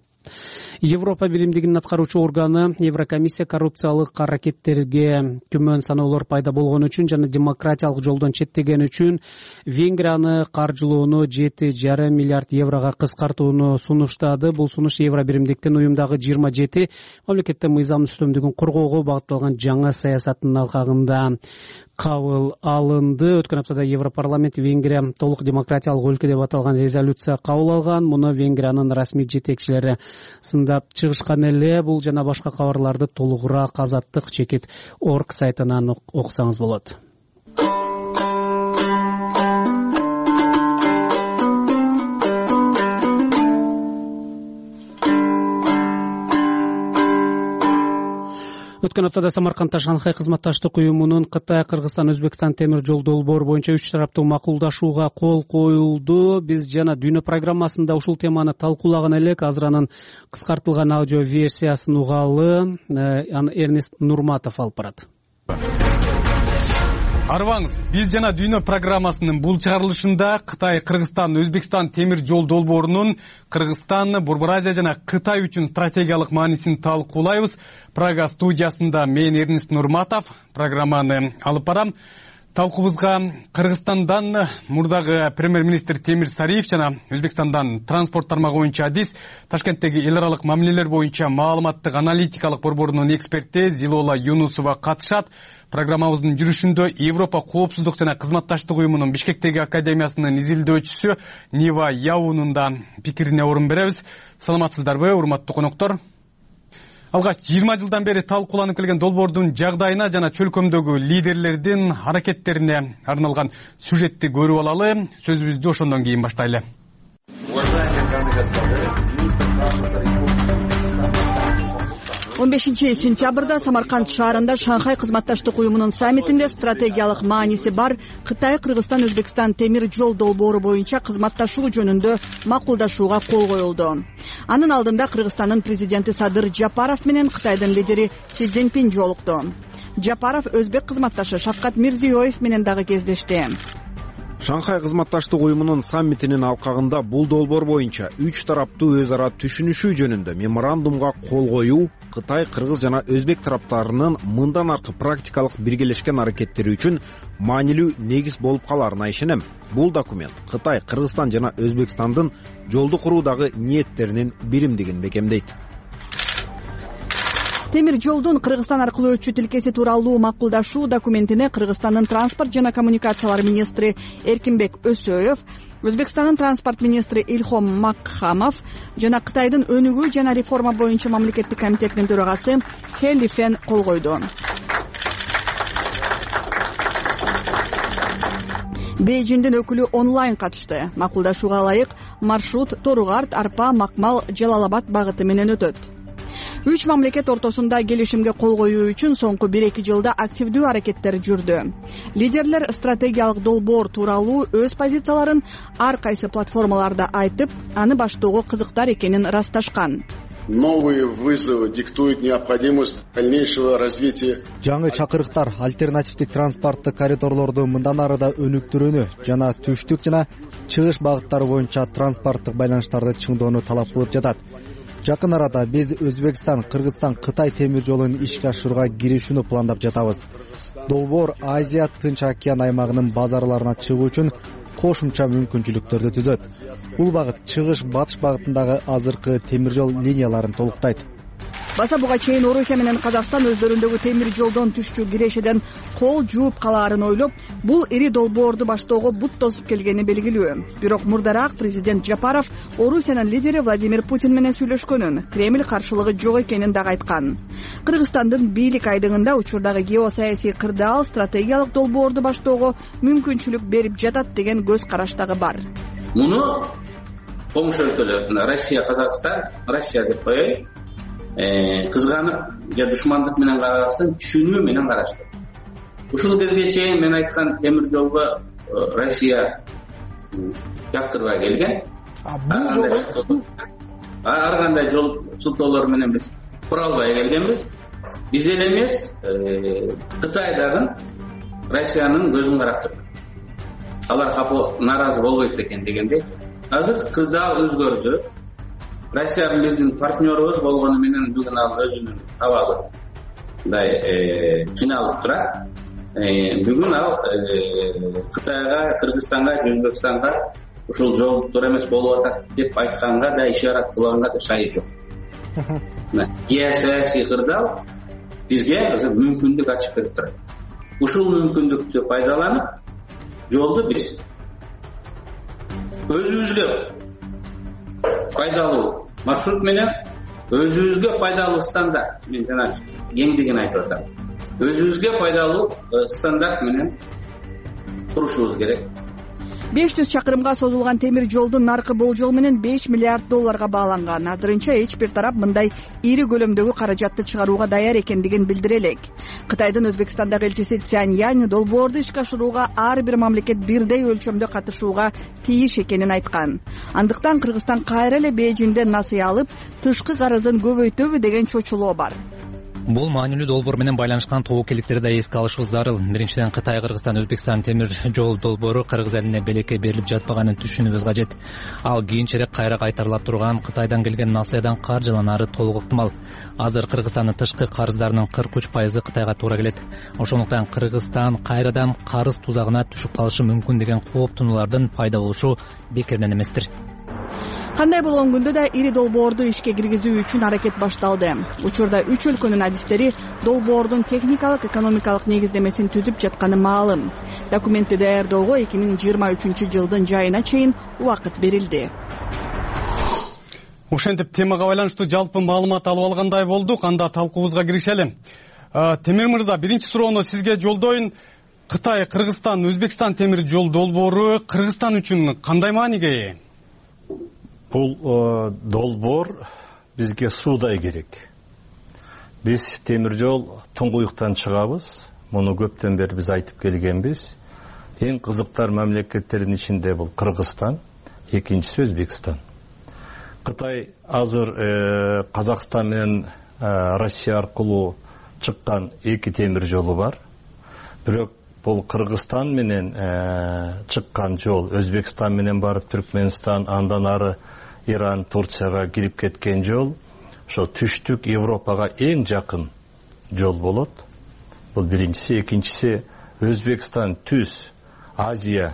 Европа биримдигинин аткаруучу органы Еврокомиссия коррупциялык аракеттерге күмөн саноолор пайда болгон үчүн жана демократиялык жолдон четтеген үчүн Венгрияны каржылоону жети жарым миллиард еврого кыскартууну сунуштады. Бул сунуш Евро биримдиктин уюмдагы жыйырма жети мамлекеттин мыйзам үстөмдүгүн коргоого багытталган жаңы саясаттын алкагында кабыл алынды. Өткөн аптада Европарламент Венгрия толук демократиялык өлкө деп аталган резолюция кабыл алган. Муну Венгриянын расмий жетекчилери сындап чыгышкан эле. Бул жана башка кабарларды толугураак азаттык чекит точка орг сайтынан окусаңыз болот. Өткөн аптада Самаркандта Шанхай кызматташтык уюмунун Кытай, Кыргызстан, Өзбекстан темир жол долбоору боюнча үч тараптуу макулдашууга кол коюлду. Биз жана Дүйнө программасында ушул теманы талкуулаган элек. Азыр анын кыскартылган аудио версиясын угалы. Аны Эрнест Нурматов алып барат. Арбаңыз, биз жана Дүйнө программасынын бул чыгарылышында Кытай, Кыргызстан, Өзбекстан темир жол долбоорунун Кыргызстан, Борбор Азия жана Кытай үчүн стратегиялык маанисин талкуулайбыз. Прага студиясында мен Эрнест Нурматов программаны алып барам. Талкуубузга Кыргызстандан мурдагы премьер-министр Темир Сариев жана Өзбекстандан транспорт тармагы боюнча адис, Ташкенттеги эл аралык мамилелер боюнча маалыматтык аналитикалык борборунун эксперти Зилола Юнусова катышат. Программабыздын жүрүшүндө Европа коопсуздук жана кызматташтык уюмунун Бишкектеги академиясынын изилдөөчүсү Нива Яунун да пикирине орун беребиз. Саламатсыздарбы, урматтуу коноктор? Алгач жыйырма жылдан бери талкууланып келген долбоордун жагдайына жана чөлкөмдөгү лидерлердин аракеттерине арналган сюжетти көрүп алалы. Сөзүбүздү ошондон кийин баштайлы. он бешинчи сентябрда Самарканд шаарында Шанхай кызматташтык уюмунун саммитинде стратегиялык мааниси бар Кытай, Кыргызстан, Өзбекстан темир жол долбоору боюнча кызматташуу жөнүндө макулдашууга кол коюлду. Анын алдында Кыргызстандын президенти Садыр Жапаров менен Кытайдын лидери Си Цзиньпин жолукту. Жапаров өзбек кызматташы Шавкат Мирзиёев менен дагы кездешти. Шанхай кызматташтык уюмунун саммитинин алкагында бул долбоор боюнча үч тараптуу өз ара түшүнүшүү жөнүндө меморандумга кол коюу Кытай, Кыргыз жана Өзбек тараптарынын мындан аркы практикалык биргелешкен аракеттери үчүн маанилүү негиз болуп каларына ишенем. Бул документ Кытай, Кыргызстан жана Өзбекстандын жолду куруудагы ниеттеринин биримдигин бекемдейт. Темир жолдун Кыргызстан аркылуу өтчү тилкеси тууралуу макулдашуу документине Кыргызстандын транспорт жана коммуникациялар министри Эркинбек Өсөев, Өзбекстандын транспорт министри Илхом Макхамов жана Кытайдын өнүгүү жана реформа боюнча мамлекеттик комитетинин төрагасы Хэ Лифен кол койду. Бейжиңдин өкүлү онлайн катышты. Макулдашууга ылайык маршрут Торугарт, Арпа, Макмал, Жалалабад багыты менен өтөт. үч мамлекет ортосунда келишимге кол коюу үчүн соңку бир эки жылда активдүү аракеттер жүрдү. Лидерлер стратегиялык долбоор тууралуу өз позицияларын ар кайсы платформаларда айтып, аны баштоого кызыктар экенин ырасташкан. Новые вызовы диктуют необходимость дальнейшего развития. Жаңы чакырыктар альтернативдик транспорттук коридорлорду мындан ары да өнүктүрүүнү жана түштүк жана чыгыш багыттары боюнча транспорттук байланыштарды чыңдоону талап кылып жатат. Жакын арада биз Өзбекстан, Кыргызстан, Кытай темир жолун ишке ашырууга киришүүнү пландап жатабыз. Долбоор Азия Тынч океан аймагынын базарларына чыгуу үчүн кошумча мүмкүнчүлүктөрдү түзөт. Бул багыт чыгыш батыш багытындагы азыркы темир жол линияларын толуктайт. Баса буга чейин Орусия менен Казакстан өздөрүндөгү темир жолдон түшчү кирешеден кол жууп калаарын ойлоп, бул ири долбоорду баштоого бут тосуп келгени белгилүү. Бирок мурдараак президент Жапаров Орусиянын лидери Владимир Путин менен сүйлөшкөнүн, Кремль каршылыгы жок экенин дагы айткан. Кыргызстандын бийлик айдыгында учурдагы геосаясий кырдаал стратегиялык долбоорду баштоого мүмкүнчүлүк берип жатат деген көз караш дагы бар. Муну коңшу өлкөлөр, Россия, Казакстан, Россия деп коеюн, кызганып же душмандык менен карабастан түшүнүү менен карашты. Ушул кезге чейин мен айткан темир жолго Россия жактырбай келген. Ар кандай жол сылтоолор менен биз кура албай келгенбиз. Биз эле эмес, Кытай дагы Россиянын көзүн карап турду. Алар капы нааразы болбойт экен дегендей. Азыр кырдаал өзгөрдү. Россия биздин партнерубуз болгону менен бүгүн ал өзүнүн абалы мындай кыйналып турат. Бүгүн ал Кытайга, Кыргызстанга, Өзбекстанга ушул жол туура эмес болуп атат деп айтканга да ишарат кылганга да шайы жок. Геосаясий кырдаал бизге азыр мүмкүндүк ачып берип турат. Ушул мүмкүндүктү пайдаланып, жолду биз өзүбүзгө пайдалуу маршрут менен, өзүбүзгө пайдалуу стандарт, мен жана кеңдигин айтып атам. Өзүбүзгө пайдалуу стандарт менен курушубуз керек. беш жүз чакырымга созулган темир жолдун наркы болжол менен беш миллиард долларга бааланган. Азырынча эч бир тарап мындай ири көлөмдөгү каражатты чыгарууга даяр экендигин билдире элек. Кытайдын Өзбекстандагы элчиси Цянь Янь долбоорду ишке ашырууга ар бир мамлекет бирдей өлчөмдө катышууга тийиш экенин айткан. Андыктан Кыргызстан кайра эле Бейжиңден насыя алып, тышкы карызын көбөйтөбү деген чочулоо бар. Бул маанилүү долбоор менен байланышкан тобокелдиктерди да эске алышыбыз зарыл. Биринчиден, Кытай, Кыргызстан, Өзбекстан темир жол долбоору Кыргыз элине белекке берилип жатпаганын түшүнүүбүз кажет. Ал кийинчерээк кайра кайтарылап турган Кытайдан келген насыядан каржыланары толук ыктымал. Азыр Кыргызстандын тышкы карыздарынын кырк үч пайызы Кытайга туура келет. Ошондуктан Кыргызстан кайрадан карыз тузагына түшүп калышы мүмкүн деген кооптонуулардын пайда болушу бекерден эместир. Кандай болгон күндө да ири долбоорду ишке киргизүү үчүн аракет башталды. Учурда үч өлкөнүн адистери долбоордун техникалык, экономикалык негиздемесин түзүп жатканы маалым. Документти даярдоого эки миң жыйырма үчүнчү жылдын жайына чейин убакыт берилди. Ошентип темага байланыштуу жалпы маалымат алып алгандай болдук. Анда талкуубузга киришели. Темир мырза, биринчи суроону сизге жолдоюн. Кытай, Кыргызстан, Өзбекстан темир жол долбоору Кыргызстан үчүн кандай мааниге ээ? Бул долбоор бизге суудай керек. Биз темир жол туңгуюктан чыгабыз. Муну көптөн бери биз айтып келгенбиз. Эң кызыктар мамлекеттердин ичинде бул Кыргызстан, экинчиси Өзбекстан. Кытай азыр Казакстан менен Россия аркылуу чыккан эки темир жолу бар. Бирок бул Кыргызстан менен чыккан жол, Өзбекстан менен барып Түркмөнстан, андан ары Иран, Турцияга кирип кеткен жол, ошо түштүк Европага эң жакын жол болот. Бул биринчиси, экинчиси Өзбекстан түз Азия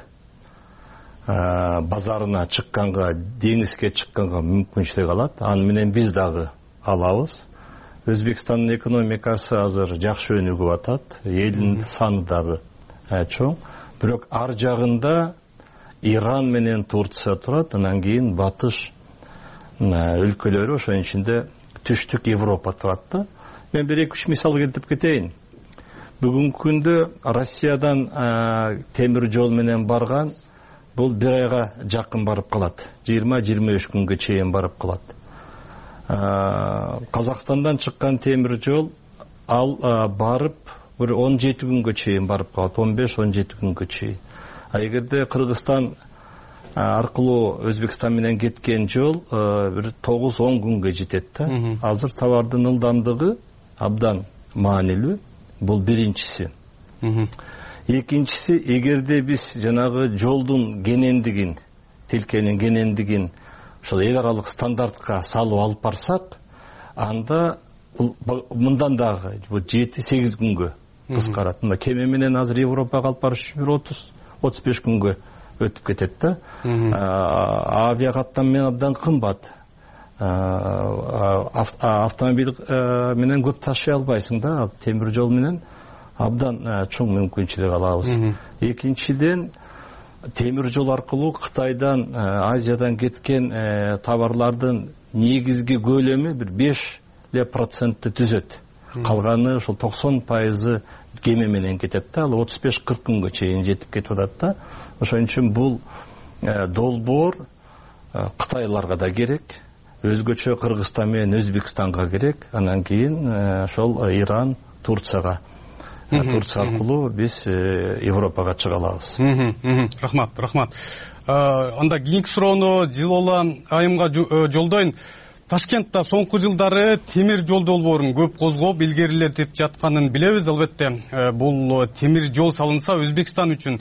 базарына чыкканга, деңизге чыкканга мүмкүнчүлүк алат. Аны менен биз дагы алабыз. Өзбекстандын экономикасы азыр жакшы өнүгүп атат, элдин саны дагы чоң. Бирок ар жагында Иран менен Турция турат, анан кийин батыш өлкөлөрү, ошонун ичинде түштүк Европа турат да. Мен бир эки үч мисал келтирип кетейин. Бүгүнкү күндө Россиядан темир жол менен барган бул бир айга жакын барып калат. жыйырма жыйырма үч күнгө чейин барып калат. Казакстандан чыккан темир жол ал барып бир он жети күнгө чейин барып калат, он беш он жети күнгө чейин. А эгерде Кыргызстан аркылуу Өзбекстан менен кеткен жол бир тогуз он күнгө жетет да. Азыр товардын ылдамдыгы абдан маанилүү. Бул биринчиси. Экинчиси, эгерде биз жанагы жолдун кенендигин, тилкенин кенендигин ошол эл аралык стандартка салып алып барсак, анда мындан дагы жети сегиз күнгө кыскарат. Мына кеме менен азыр Европага алып барыш үчүн бир отуз отуз беш күнгө өтүп кетет да. Авиакаттам менен абдан кымбат. Автомобиль менен көп ташый албайсың да, темир жол менен абдан чоң мүмкүнчүлүк алабыз. Экинчиден, темир жол аркылуу Кытайдан, Азиядан кеткен товарлардын негизги көлөмү бир беш процентти түзөт. Калганы ошол токсон пайызы кеме менен кетет да, ал отуз беш кырк күнгө чейин жетип кетип атат да. Ошон үчүн бул долбоор Кытайларга да керек, өзгөчө Кыргызстан менен Өзбекстанга керек, анан кийин ошол Иран, Турцияга Турция аркылуу биз Европага чыга алабыз. Рахмат, рахмат. Анда кийинки суроону Жылола айымга жолдойн. Ташкентте соңку жылдары темир жол долбоорун көп козгоп, илгерилетип жатканын билебиз. Албетте, бул темир жол салынса Өзбекстан үчүн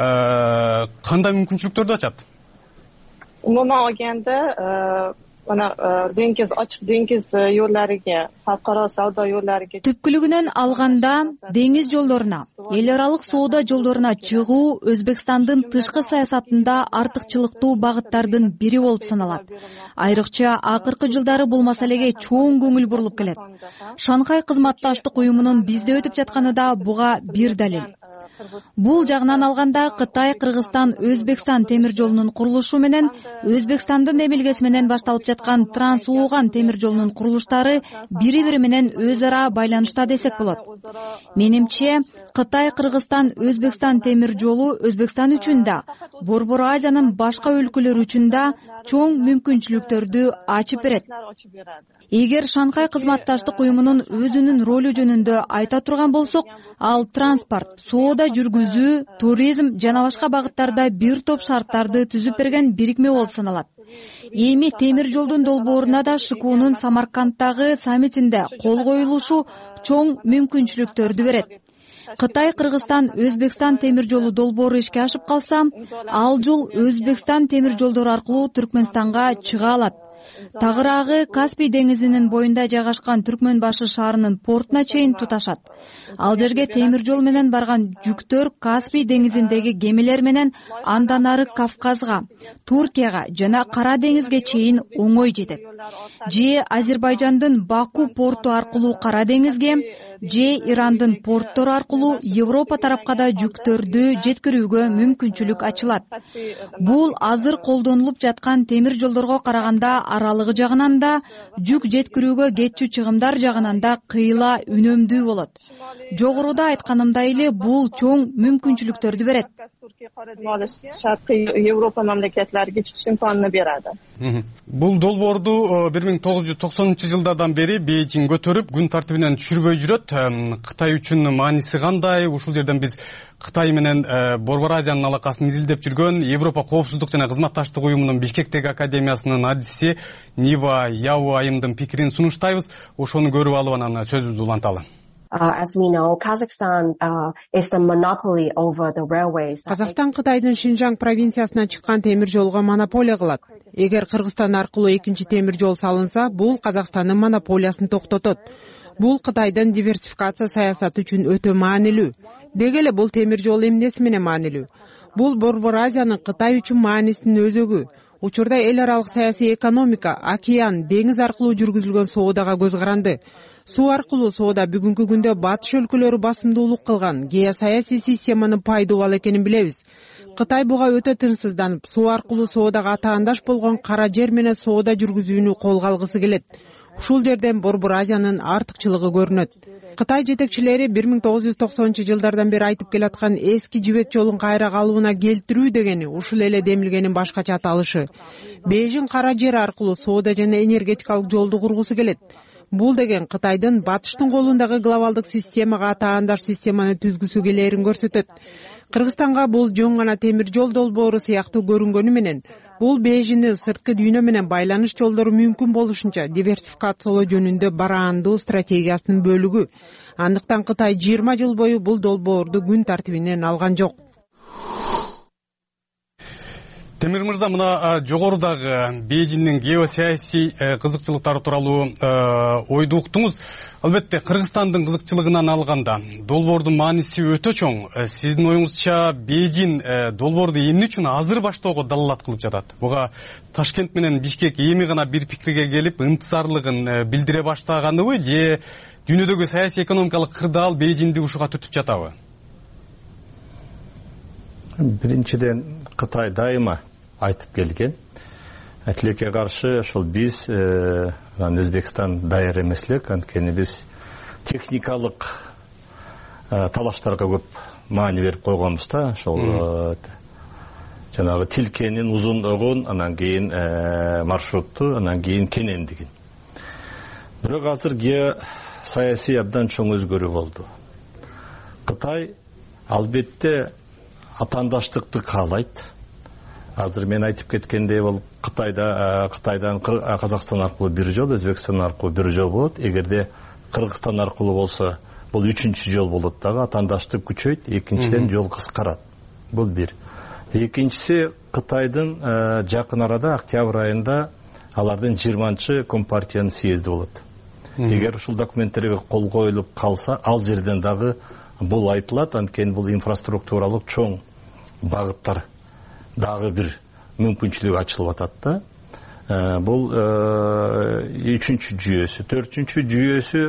кандай мүмкүнчүлүктөрдү ачат? Umuman olganda, mana dengiz, ochiq dengiz yo'llariga, xalqaro savdo yo'llariga түпкүлүгүнөн алганда деңиз жолдоруна, эл аралык соода жолдоруна чыгуу Өзбекстандын тышкы саясатында артыкчылыктуу багыттардын бири болуп саналат. Айрыкча акыркы жылдары бул маселеге чоң көңүл бурулуп келет. Шанхай кызматташтык уюмунун бизде өтүп жатканы да буга бир далил. Бул жагынан алганда Кытай, Кыргызстан, Өзбекстан темир жолунун курулушу менен Өзбекстандын эмилгеси менен башталып жаткан Транс-Ууган темир жолунун курулуштары бири-бири менен өз ара байланышта десек болот. Менимче, Кытай, Кыргызстан, Өзбекстан темир жолу Өзбекстан үчүн да, Борбор Азиянын башка өлкөлөрү үчүн да чоң мүмкүнчүлүктөрдү ачып берет. Эгер Шанхай кызматташтык уюмунун өзүнүн ролу жөнүндө айта турган болсок, ал транспорт, соода жүргүзүү, туризм жана башка багыттарда бир топ шарттарды түзүп берген бирикме болуп саналат. Эми темир жолдун долбооруна да ШКУнун Самаркандтагы саммитинде кол коюлушу чоң мүмкүнчүлүктөрдү берет. Кытай, Кыргызстан, Өзбекстан темир жолу долбоору ишке ашып калса, ал жол Өзбекстан темир жолдору аркылуу Түркмөнстанга чыга алат. Тагыраагы Каспий деңизинин боюнда жайгашкан Түркмөнбашы шаарынын портуна чейин туташат. Ал жерге темир жол менен барган жүктөр Каспий деңизиндеги кемелер менен андан ары Кавказга, Туркияга жана Кара деңизге чейин оңой жетет. Же Азербайжандын Баку порту аркылуу Кара деңизге, же Ирандын порттору аркылуу Европа тарапка да жүктөрдү жеткирүүгө мүмкүнчүлүк ачылат. Бул азыр колдонулуп жаткан темир жолдорго караганда аралыгы жагынан да, жүк жеткирүүгө кетчү чыгымдар жагынан да кыйла үнөмдүү болот. Жогоруда айтканымдай эле бул чоң мүмкүнчүлүктөрдү берет. Sharqiy Европа мамлекетлерге чыгыш имканын берadi. Бул долбоорду бир миң тогуз жүз токсонунчу жылдардан бери Бейжиң көтөрүп, күн тартибинен түшүрбөй жүрөт. Кытай үчүн мааниси кандай? Ушул жерден биз Кытай менен Борбор Азиянын алакасын изилдеп жүргөн Европа коопсуздук жана кызматташтык уюмунун Бишкектеги академиясынын адиси Нива Яу айымдын пикирин сунуштайбыз. Ошону көрүп алып анан сөзүбүздү уланталы. As we know, Kazakhstan uh, is the monopoly over the railways. Казакстан Кытайдын Шинжаң провинциясынан чыккан темир жолго монополия кылат. Эгер Кыргызстан аркылуу экинчи темир жол салынса, бул Казакстандын монополиясын токтотот. Бул Кытайдын диверсификация саясаты үчүн өтө маанилүү. Деги эле бул темир жол эмнеси менен маанилүү? Бул Борбор Азиянын Кытай үчүн маанисинин өзөгү. Учурда эл аралык саясий экономика, океан, деңиз аркылуу жүргүзүлгөн соодага көз каранды. Суу аркылуу соода бүгүнкү күндө батыш өлкөлөрү басымдуулук кылган геосаясий системанын пайдубал экенин билебиз. Кытай буга өтө тынчсызданып, суу аркылуу соодага атаандаш болгон кара жер менен соода жүргүзүүнү колго алгысы келет. ушул жерден Борбор Азиянын артыкчылыгы көрүнөт. Кытай жетекчилери бир миң тогуз жүз токсонунчу жылдардан бери айтып келаткан эски жибек жолун кайра калыбына келтирүү дегени ушул эле демилгенин башкача аталышы. Бейжиң кара жер аркылуу соода жана энергетикалык жолду кургусу келет. Бул деген Кытайдын батыштын колундагы глобалдык системага таандаш системаны түзгүсү келээрин көрсөтөт. Кыргызстанга бул жөн гана темир жол долбоору сыяктуу көрүнгөнү менен бул Бейжиңдин сырткы дүйнө менен байланыш жолдору мүмкүн болушунча диверсификациялоо жөнүндө бараандуу стратегиясынын бөлүгү. Андыктан Кытай жыйырма жыл бою бул долбоорду күн тартибинен алган жок. Темир мырза, мына жогорудагы Бейжиңдин геосаясий кызыкчылыктары тууралуу ойду уктуңуз. Албетте, Кыргызстандын кызыкчылыгынан алганда долбоордун мааниси өтө чоң. Сиздин оюңузча Бейжиң долбоорду эмне үчүн азыр баштоого далалат кылып жатат? Буга Ташкент менен Бишкек эми гана бир пикирге келип, ынтызарлыгын билдире баштаганыбы, же дүйнөдөгү саясий экономикалык кырдаал Бейжиңди ушуга түртүп жатабы? Биринчиден, Кытай дайыма айтып келген. Тилекке каршы ошол биз Өзбекстан даяр эмеслик, анткени биз техникалык талаштарга көп маани берип койгонбуз да. Ошол жанагы тилкенин узундугун, анан кийин маршрутту, анан кийин кенендигин. Бирок азыр геосаясий абдан чоң өзгөрүү болду. Кытай албетте атаандаштыкты каалайт. Азыр мен айтып кеткендей, бул Кытайда Кытайдан Казакстан аркылуу бир жол, Өзбекстан аркылуу бир жол болот. Эгерде Кыргызстан аркылуу болсо, бул үчүнчү жол болот дагы. Атаандаштык күчөйт, экинчиден жол кыскарат. Бул бир. Экинчиси, Кытайдын жакын арада октябрь айында алардын жыйырманчы Компартиянын съезди болот. Эгер ушул документтерге кол коюлуп калса, ал жерден дагы бул айтылат, анткени бул инфраструктуралык чоң багыттар дагы бир мүмкүнчүлүк ачылып атат да. Бул үчүнчү жүйөсү. Төртүнчү жүйөсү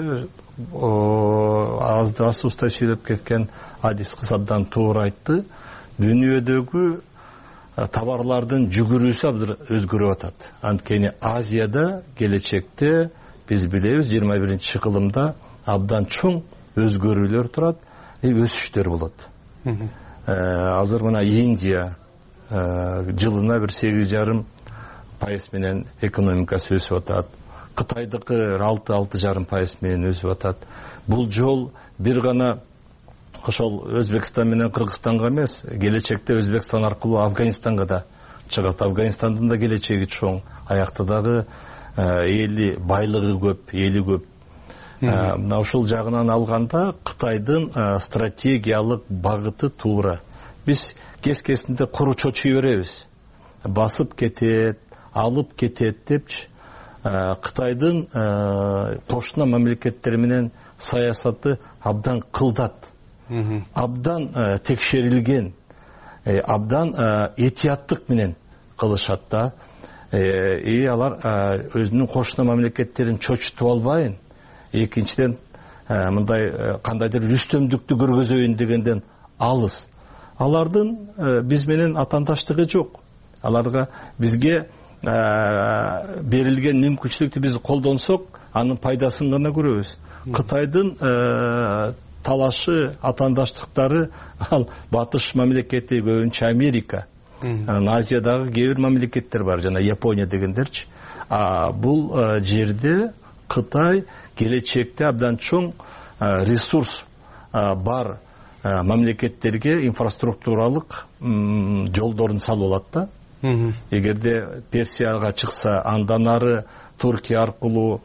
аз уста сүйлөп кеткен Адис кыз абдан туура айтты. Дүйнөдөгү товарлардын жүгүрүүсү азыр өзгөрүп атат. Анткени Азияда келечекте биз билебиз жыйырма биринчи кылымда абдан чоң өзгөрүүлөр турат, өсүштөр болот. Азыр мына Индия жылына бир сегиз жарым пайыз менен экономикасы өсүп атат. Кытайдыкы алты алты жарым пайыз менен өсүп атат. Бул жол бир гана ошол Өзбекстан менен Кыргызстанга эмес, келечекте Өзбекстан аркылуу Афганистанга да чыгат. Афганистандын да келечеги чоң. Аякта дагы эли байлыгы көп, эли көп. Мына ушул жагынан алганда Кытайдын стратегиялык багыты туура. Биз кес-кесинде куру чочуй беребиз. Басып кетет, алып кетет депчи. Кытайдын кошуна мамлекеттер менен саясаты абдан кылдат. Абдан текшерилген, абдан этияттык менен кылышат да. И алар өзүнүн кошуна мамлекеттерин чочутуп албайын. Экинчиден мындай кандайдыр үстөмдүктү көргөзөйүн дегенден алыс. Алардын биз менен атаандаштыгы жок. Аларга бизге берилген мүмкүнчүлүктү биз колдонсок, анын пайдасын гана көрөбүз. Кытайдын талашы, атаандаштыктары ал батыш мамлекети, көбүнчө Америка. Азиядагы кээ бир мамлекеттер бар, жана Япония дегендерчи. Бул жерде Кытай келечекте абдан чоң ресурс бар мамлекеттерге инфраструктуралык жолдорун салып алат да. Эгерде Персияга чыкса, андан ары Туркия аркылуу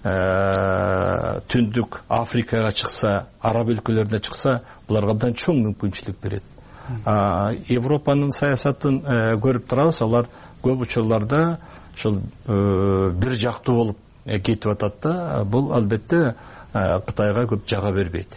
Түндүк Африкага чыкса, араб өлкөлөрүнө чыкса, буларга абдан чоң мүмкүнчүлүк берет. Европанын саясатын көрүп турабыз, алар көп учурларда ошол бир жактуу болуп кетип атат да. Бул албетте Кытайга көп жага бербейт.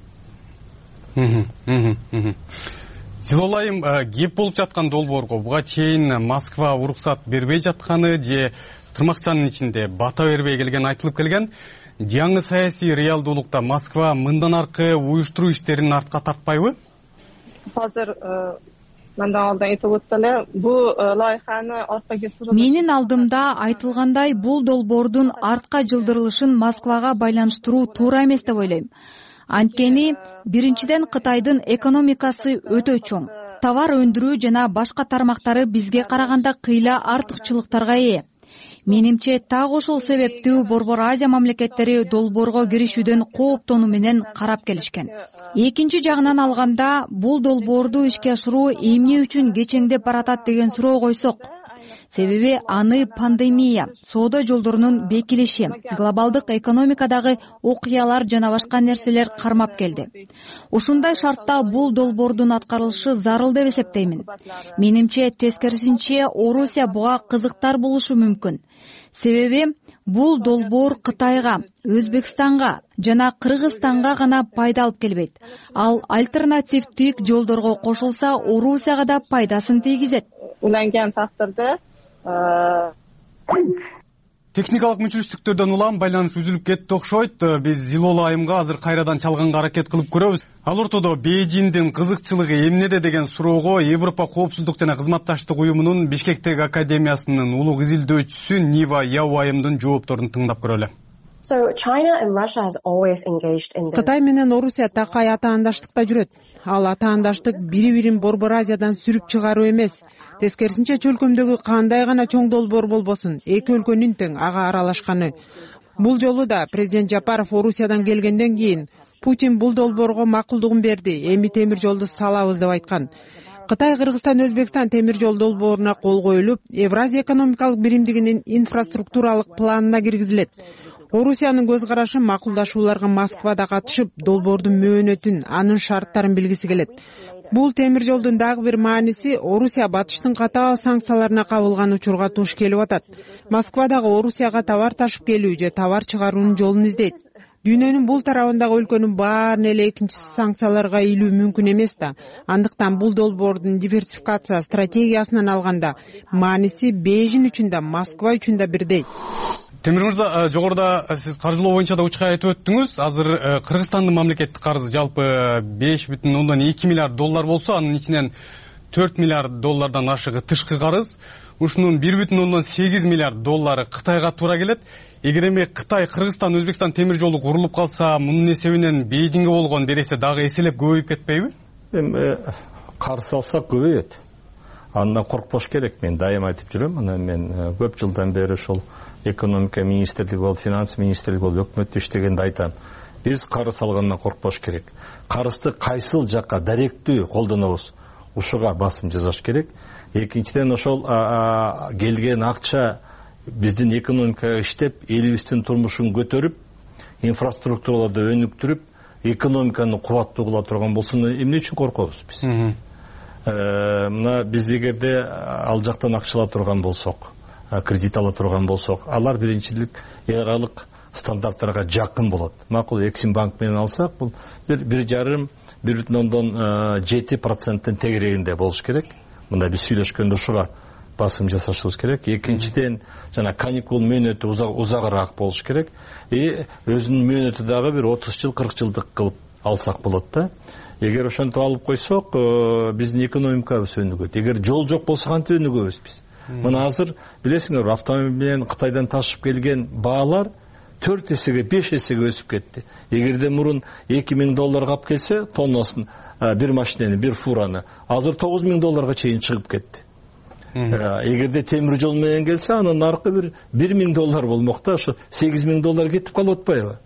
Зилолайым, кеп болуп жаткан долбоорго буга чейин Москва уруксат бербей жатканы же тырмакчанын ичинде бата бербей келген айтылып келген. Жаңы саясий реалдуулукта Москва мындан аркы уюштуруу иштерин артка тартпайбы? Азыр мындан алдын айтып өттү эле, бул лайыханы арткага суруу. Менин алдымда айтылгандай, бул долбоордун артка жылдырылышын Москвага байланыштыруу туура эмес деп ойлойм. Анткени биринчиден Кытайдын экономикасы өтө чоң. Товар өндүрүү жана башка тармактары бизге караганда кыйла артыкчылыктарга ээ. Менимче так ошол себептүү Борбор Азия мамлекеттери долбоорго киришүүдөн кооптонуу менен карап келишкен. Экинчи жагынан алганда, бул долбоорду ишке ашыруу эмне үчүн кечеңдеп баратат деген суроо койсок, себеби аны пандемия, соода жолдорунун бекилиши, глобалдык экономикадагы окуялар жана башка нерселер кармап келди. Ушундай шартта бул долбоордун аткарылышы зарыл деп эсептеймин. Менимче тескерисинче Орусия буга кызыктар болушу мүмкүн. Себеби бул долбоор Кытайга, Өзбекстанга жана Кыргызстанга гана пайда алып келбейт. Ал альтернативдик жолдорго кошулса, Орусияга да пайдасын тийгизет. Уланган тактырда техникалык мүчүлүштүктөрдөн улам байланыш үзүлүп кетти окшойт. Биз Зилола айымга азыр кайрадан чалганга аракет кылып көрөбүз. Ал ортодо Бейжиңдин кызыкчылыгы эмнеде деген суроого Европа коопсуздук жана кызматташтык уюмунун Бишкектеги академиясынын улуг изилдөөчүсү Нива Яу айымдын жоопторун тыңдап көрөлү. Кытай менен Орусия такай атаандаштыкта жүрөт. Ал атаандаштык бири-бирин Борбор Азиядан сүрүп чыгаруу эмес. Тескерисинче чөлкөмдөгү кандай гана чоң долбоор болбосун, эки өлкөнүн тең ага аралашканы. Бул жолу да президент Жапаров Орусиядан келгенден кийин Путин бул долбоорго макулдугун берди, эми темир жолду салабыз деп айткан. Кытай, Кыргызстан, Өзбекстан темир жол долбооруна кол коюлуп, Евразия экономикалык биримдигинин инфраструктуралык планына киргизилет. Орусиянын көз карашы макулдашууларга Москвада катышып, долбоордун мөөнөтүн, анын шарттарын билгиси келет. Бул темир жолдун дагы бир мааниси Орусия батыштын катаал санкцияларына кабылган учурга туш келип атат. Москва дагы Орусияга товар ташып келүү же товар чыгаруунун жолун издейт. Дүйнөнүн бул тарабындагы өлкөнүн баарын эле экинчи санкцияларга илүү мүмкүн эмес да. Андыктан бул долбоордун диверсификация стратегиясынан алганда мааниси Бейжиң үчүн да, Москва үчүн да бирдей. Темир мырза, жогоруда сиз каржылоо боюнча да учкай айтып өттүңүз. Азыр Кыргызстандын мамлекеттик карызы жалпы беш бүтүн ондон эки миллиард доллар болсо, анын ичинен төрт миллиард доллардан ашыгы тышкы карыз. Ушунун бир бүтүн ондон сегиз миллиард доллары Кытайга туура келет. Эгер эми Кытай, Кыргызстан, Өзбекстан темир жолу курулуп калса, мунун эсебинен Бейжиңге болгон береси дагы эселеп көбөйүп кетпейби? Эми карыз алсак көбөйөт. Андан коркпош керек. Мен дайым айтып жүрөм. Анан мен көп жылдан бери ошол экономика министрлиги болуп, финанс министрлиги болуп, өкмөттө иштегенде айтам. Биз карыз алгандан коркпош керек. Карызды кайсыл жакка даректүү колдонобуз, ушуга басым жасаш керек. Экинчиден, ошол келген акча биздин экономикага иштеп, элибиздин турмушун көтөрүп, инфраструктураларды өнүктүрүп, экономиканы кубаттуу кыла турган болсо, эмне үчүн коркобуз биз? Мына биз эгерде ал жактан акча ала турган болсок, кредит ала турган болсок, алар биринчилик эл аралык стандарттарга жакын болот. Макул Эксимбанк менен алсак, бул бир жарым, бир бүтүн ондон жети проценттин тегерегинде болуш керек. Мында биз сүйлөшкөндө ушуга басым жасашыбыз керек. Экинчиден, жана каникул мөөнөтү узагыраак болуш керек. И өзүнүн мөөнөтү дагы бир отуз жыл, кырк жылдык кылып алсак болот да. Эгер ошентип алып койсок, биздин экономикабыз өнүгөт. Эгер жол жок болсо кантип өнүгөбүз биз? Мына азыр билесиңер, автомобиль менен Кытайдан ташып келген баалар төрт эсеге, беш эсеге өсүп кетти. Эгерде мурун эки миң долларга алып келсе, тоннасын бир машинени, бир фураны, азыр тогуз миң долларга чейин чыгып кетти. Эгерде темир жол менен келсе, анын наркы бир бир миң доллар болмок да, ошо сегиз миң доллар кетип калып атпайбы?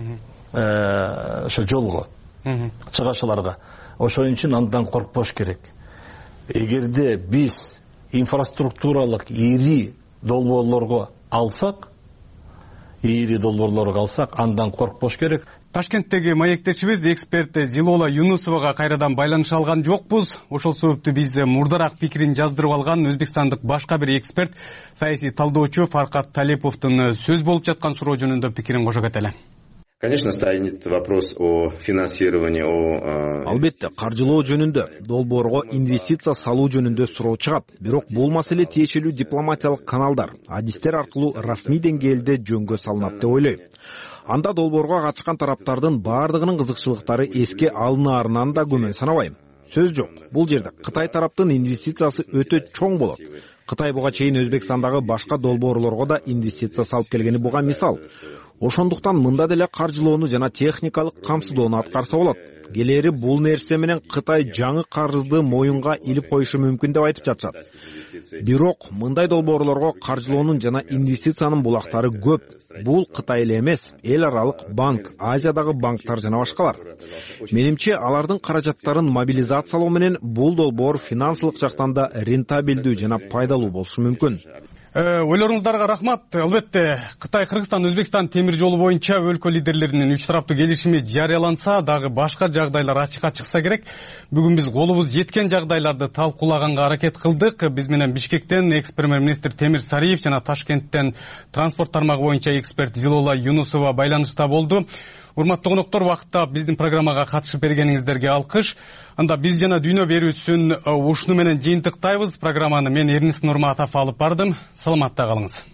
Ошо жолго, чыгашыларга. Ошон үчүн андан коркпош керек. Эгерде биз инфраструктуралык ири долбоорлорго алсак, ири долбоорлорго алсак, андан коркпош керек. Ташкенттеги маектешибиз эксперт Зилола Юнусовага кайрадан байланыша алган жокпуз. Ошол себептүү биз мурдараак пикирин жаздырып алган өзбекстандык башка бир эксперт, саясий талдоочу Фаркат Талеповдун сөз болуп жаткан суроо жөнүндө пикирин кошо кетели. Конечно, станет вопрос о финансировании, о... Албетте, каржылоо жөнүндө, долбоорго инвестиция салуу жөнүндө суроо чыгат. Бирок бул маселе тиешелүү дипломатиялык каналдар, адистер аркылуу расмий деңгээлде жөнгө салынат деп ойлойм. Анда долбоорго катышкан тараптардын баардыгынын кызыкчылыктары эске алынаарынан да күмөн санабайм. сөз жок. Бул жерде Кытай тараптын инвестициясы өтө чоң болот. Кытай буга чейин Өзбекстандагы башка долбоорлорго да инвестиция салып келгени буга мисал. Ошондуктан мында деле каржылоону жана техникалык камсыздоону аткарса болот. Келери бул нерсе менен Кытай жаңы карызды моюнга илип коюшу мүмкүн деп айтып жатышат. Бирок мындай долбоорлорго каржылоонун жана инвестициянын булактары көп. Бул Кытай эле эмес, эл аралык банк, Азиядагы банктар жана башкалар. Менимче, алардын каражаттарын мобилизациялоо менен бул долбоор финансылык жактан да рентабелдүү жана пайдалуу болушу мүмкүн. Ойлоруңуздарга рахмат. Албетте, Кытай, Кыргызстан, Өзбекстан темир жолу боюнча өлкө лидерлеринин үч тараптуу келишими жарыяланса дагы башка жагдайлар ачыкка чыкса керек. Бүгүн биз колубуз жеткен жагдайларды талкуулаганга аракет кылдык. Биз менен Бишкектен экс премьер-министр Темир Сариев жана Ташкенттен транспорт тармагы боюнча эксперт Зилола Юнусова байланышта болду. Урматтуу коноктор, убакытта биздин программага катышып бергениңиздерге алкыш. Анда биз жана дүйнө берүүсүн ушуну менен жыйынтыктайбыз. Программаны мен Эрнис Нурматов алып бардым. Саламатта калыңыз.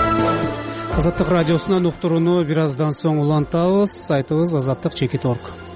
Азаттык радиосунан уктурууну бир аздан соң улантабыз. Сайтыбыз азаттык чекит точка орг.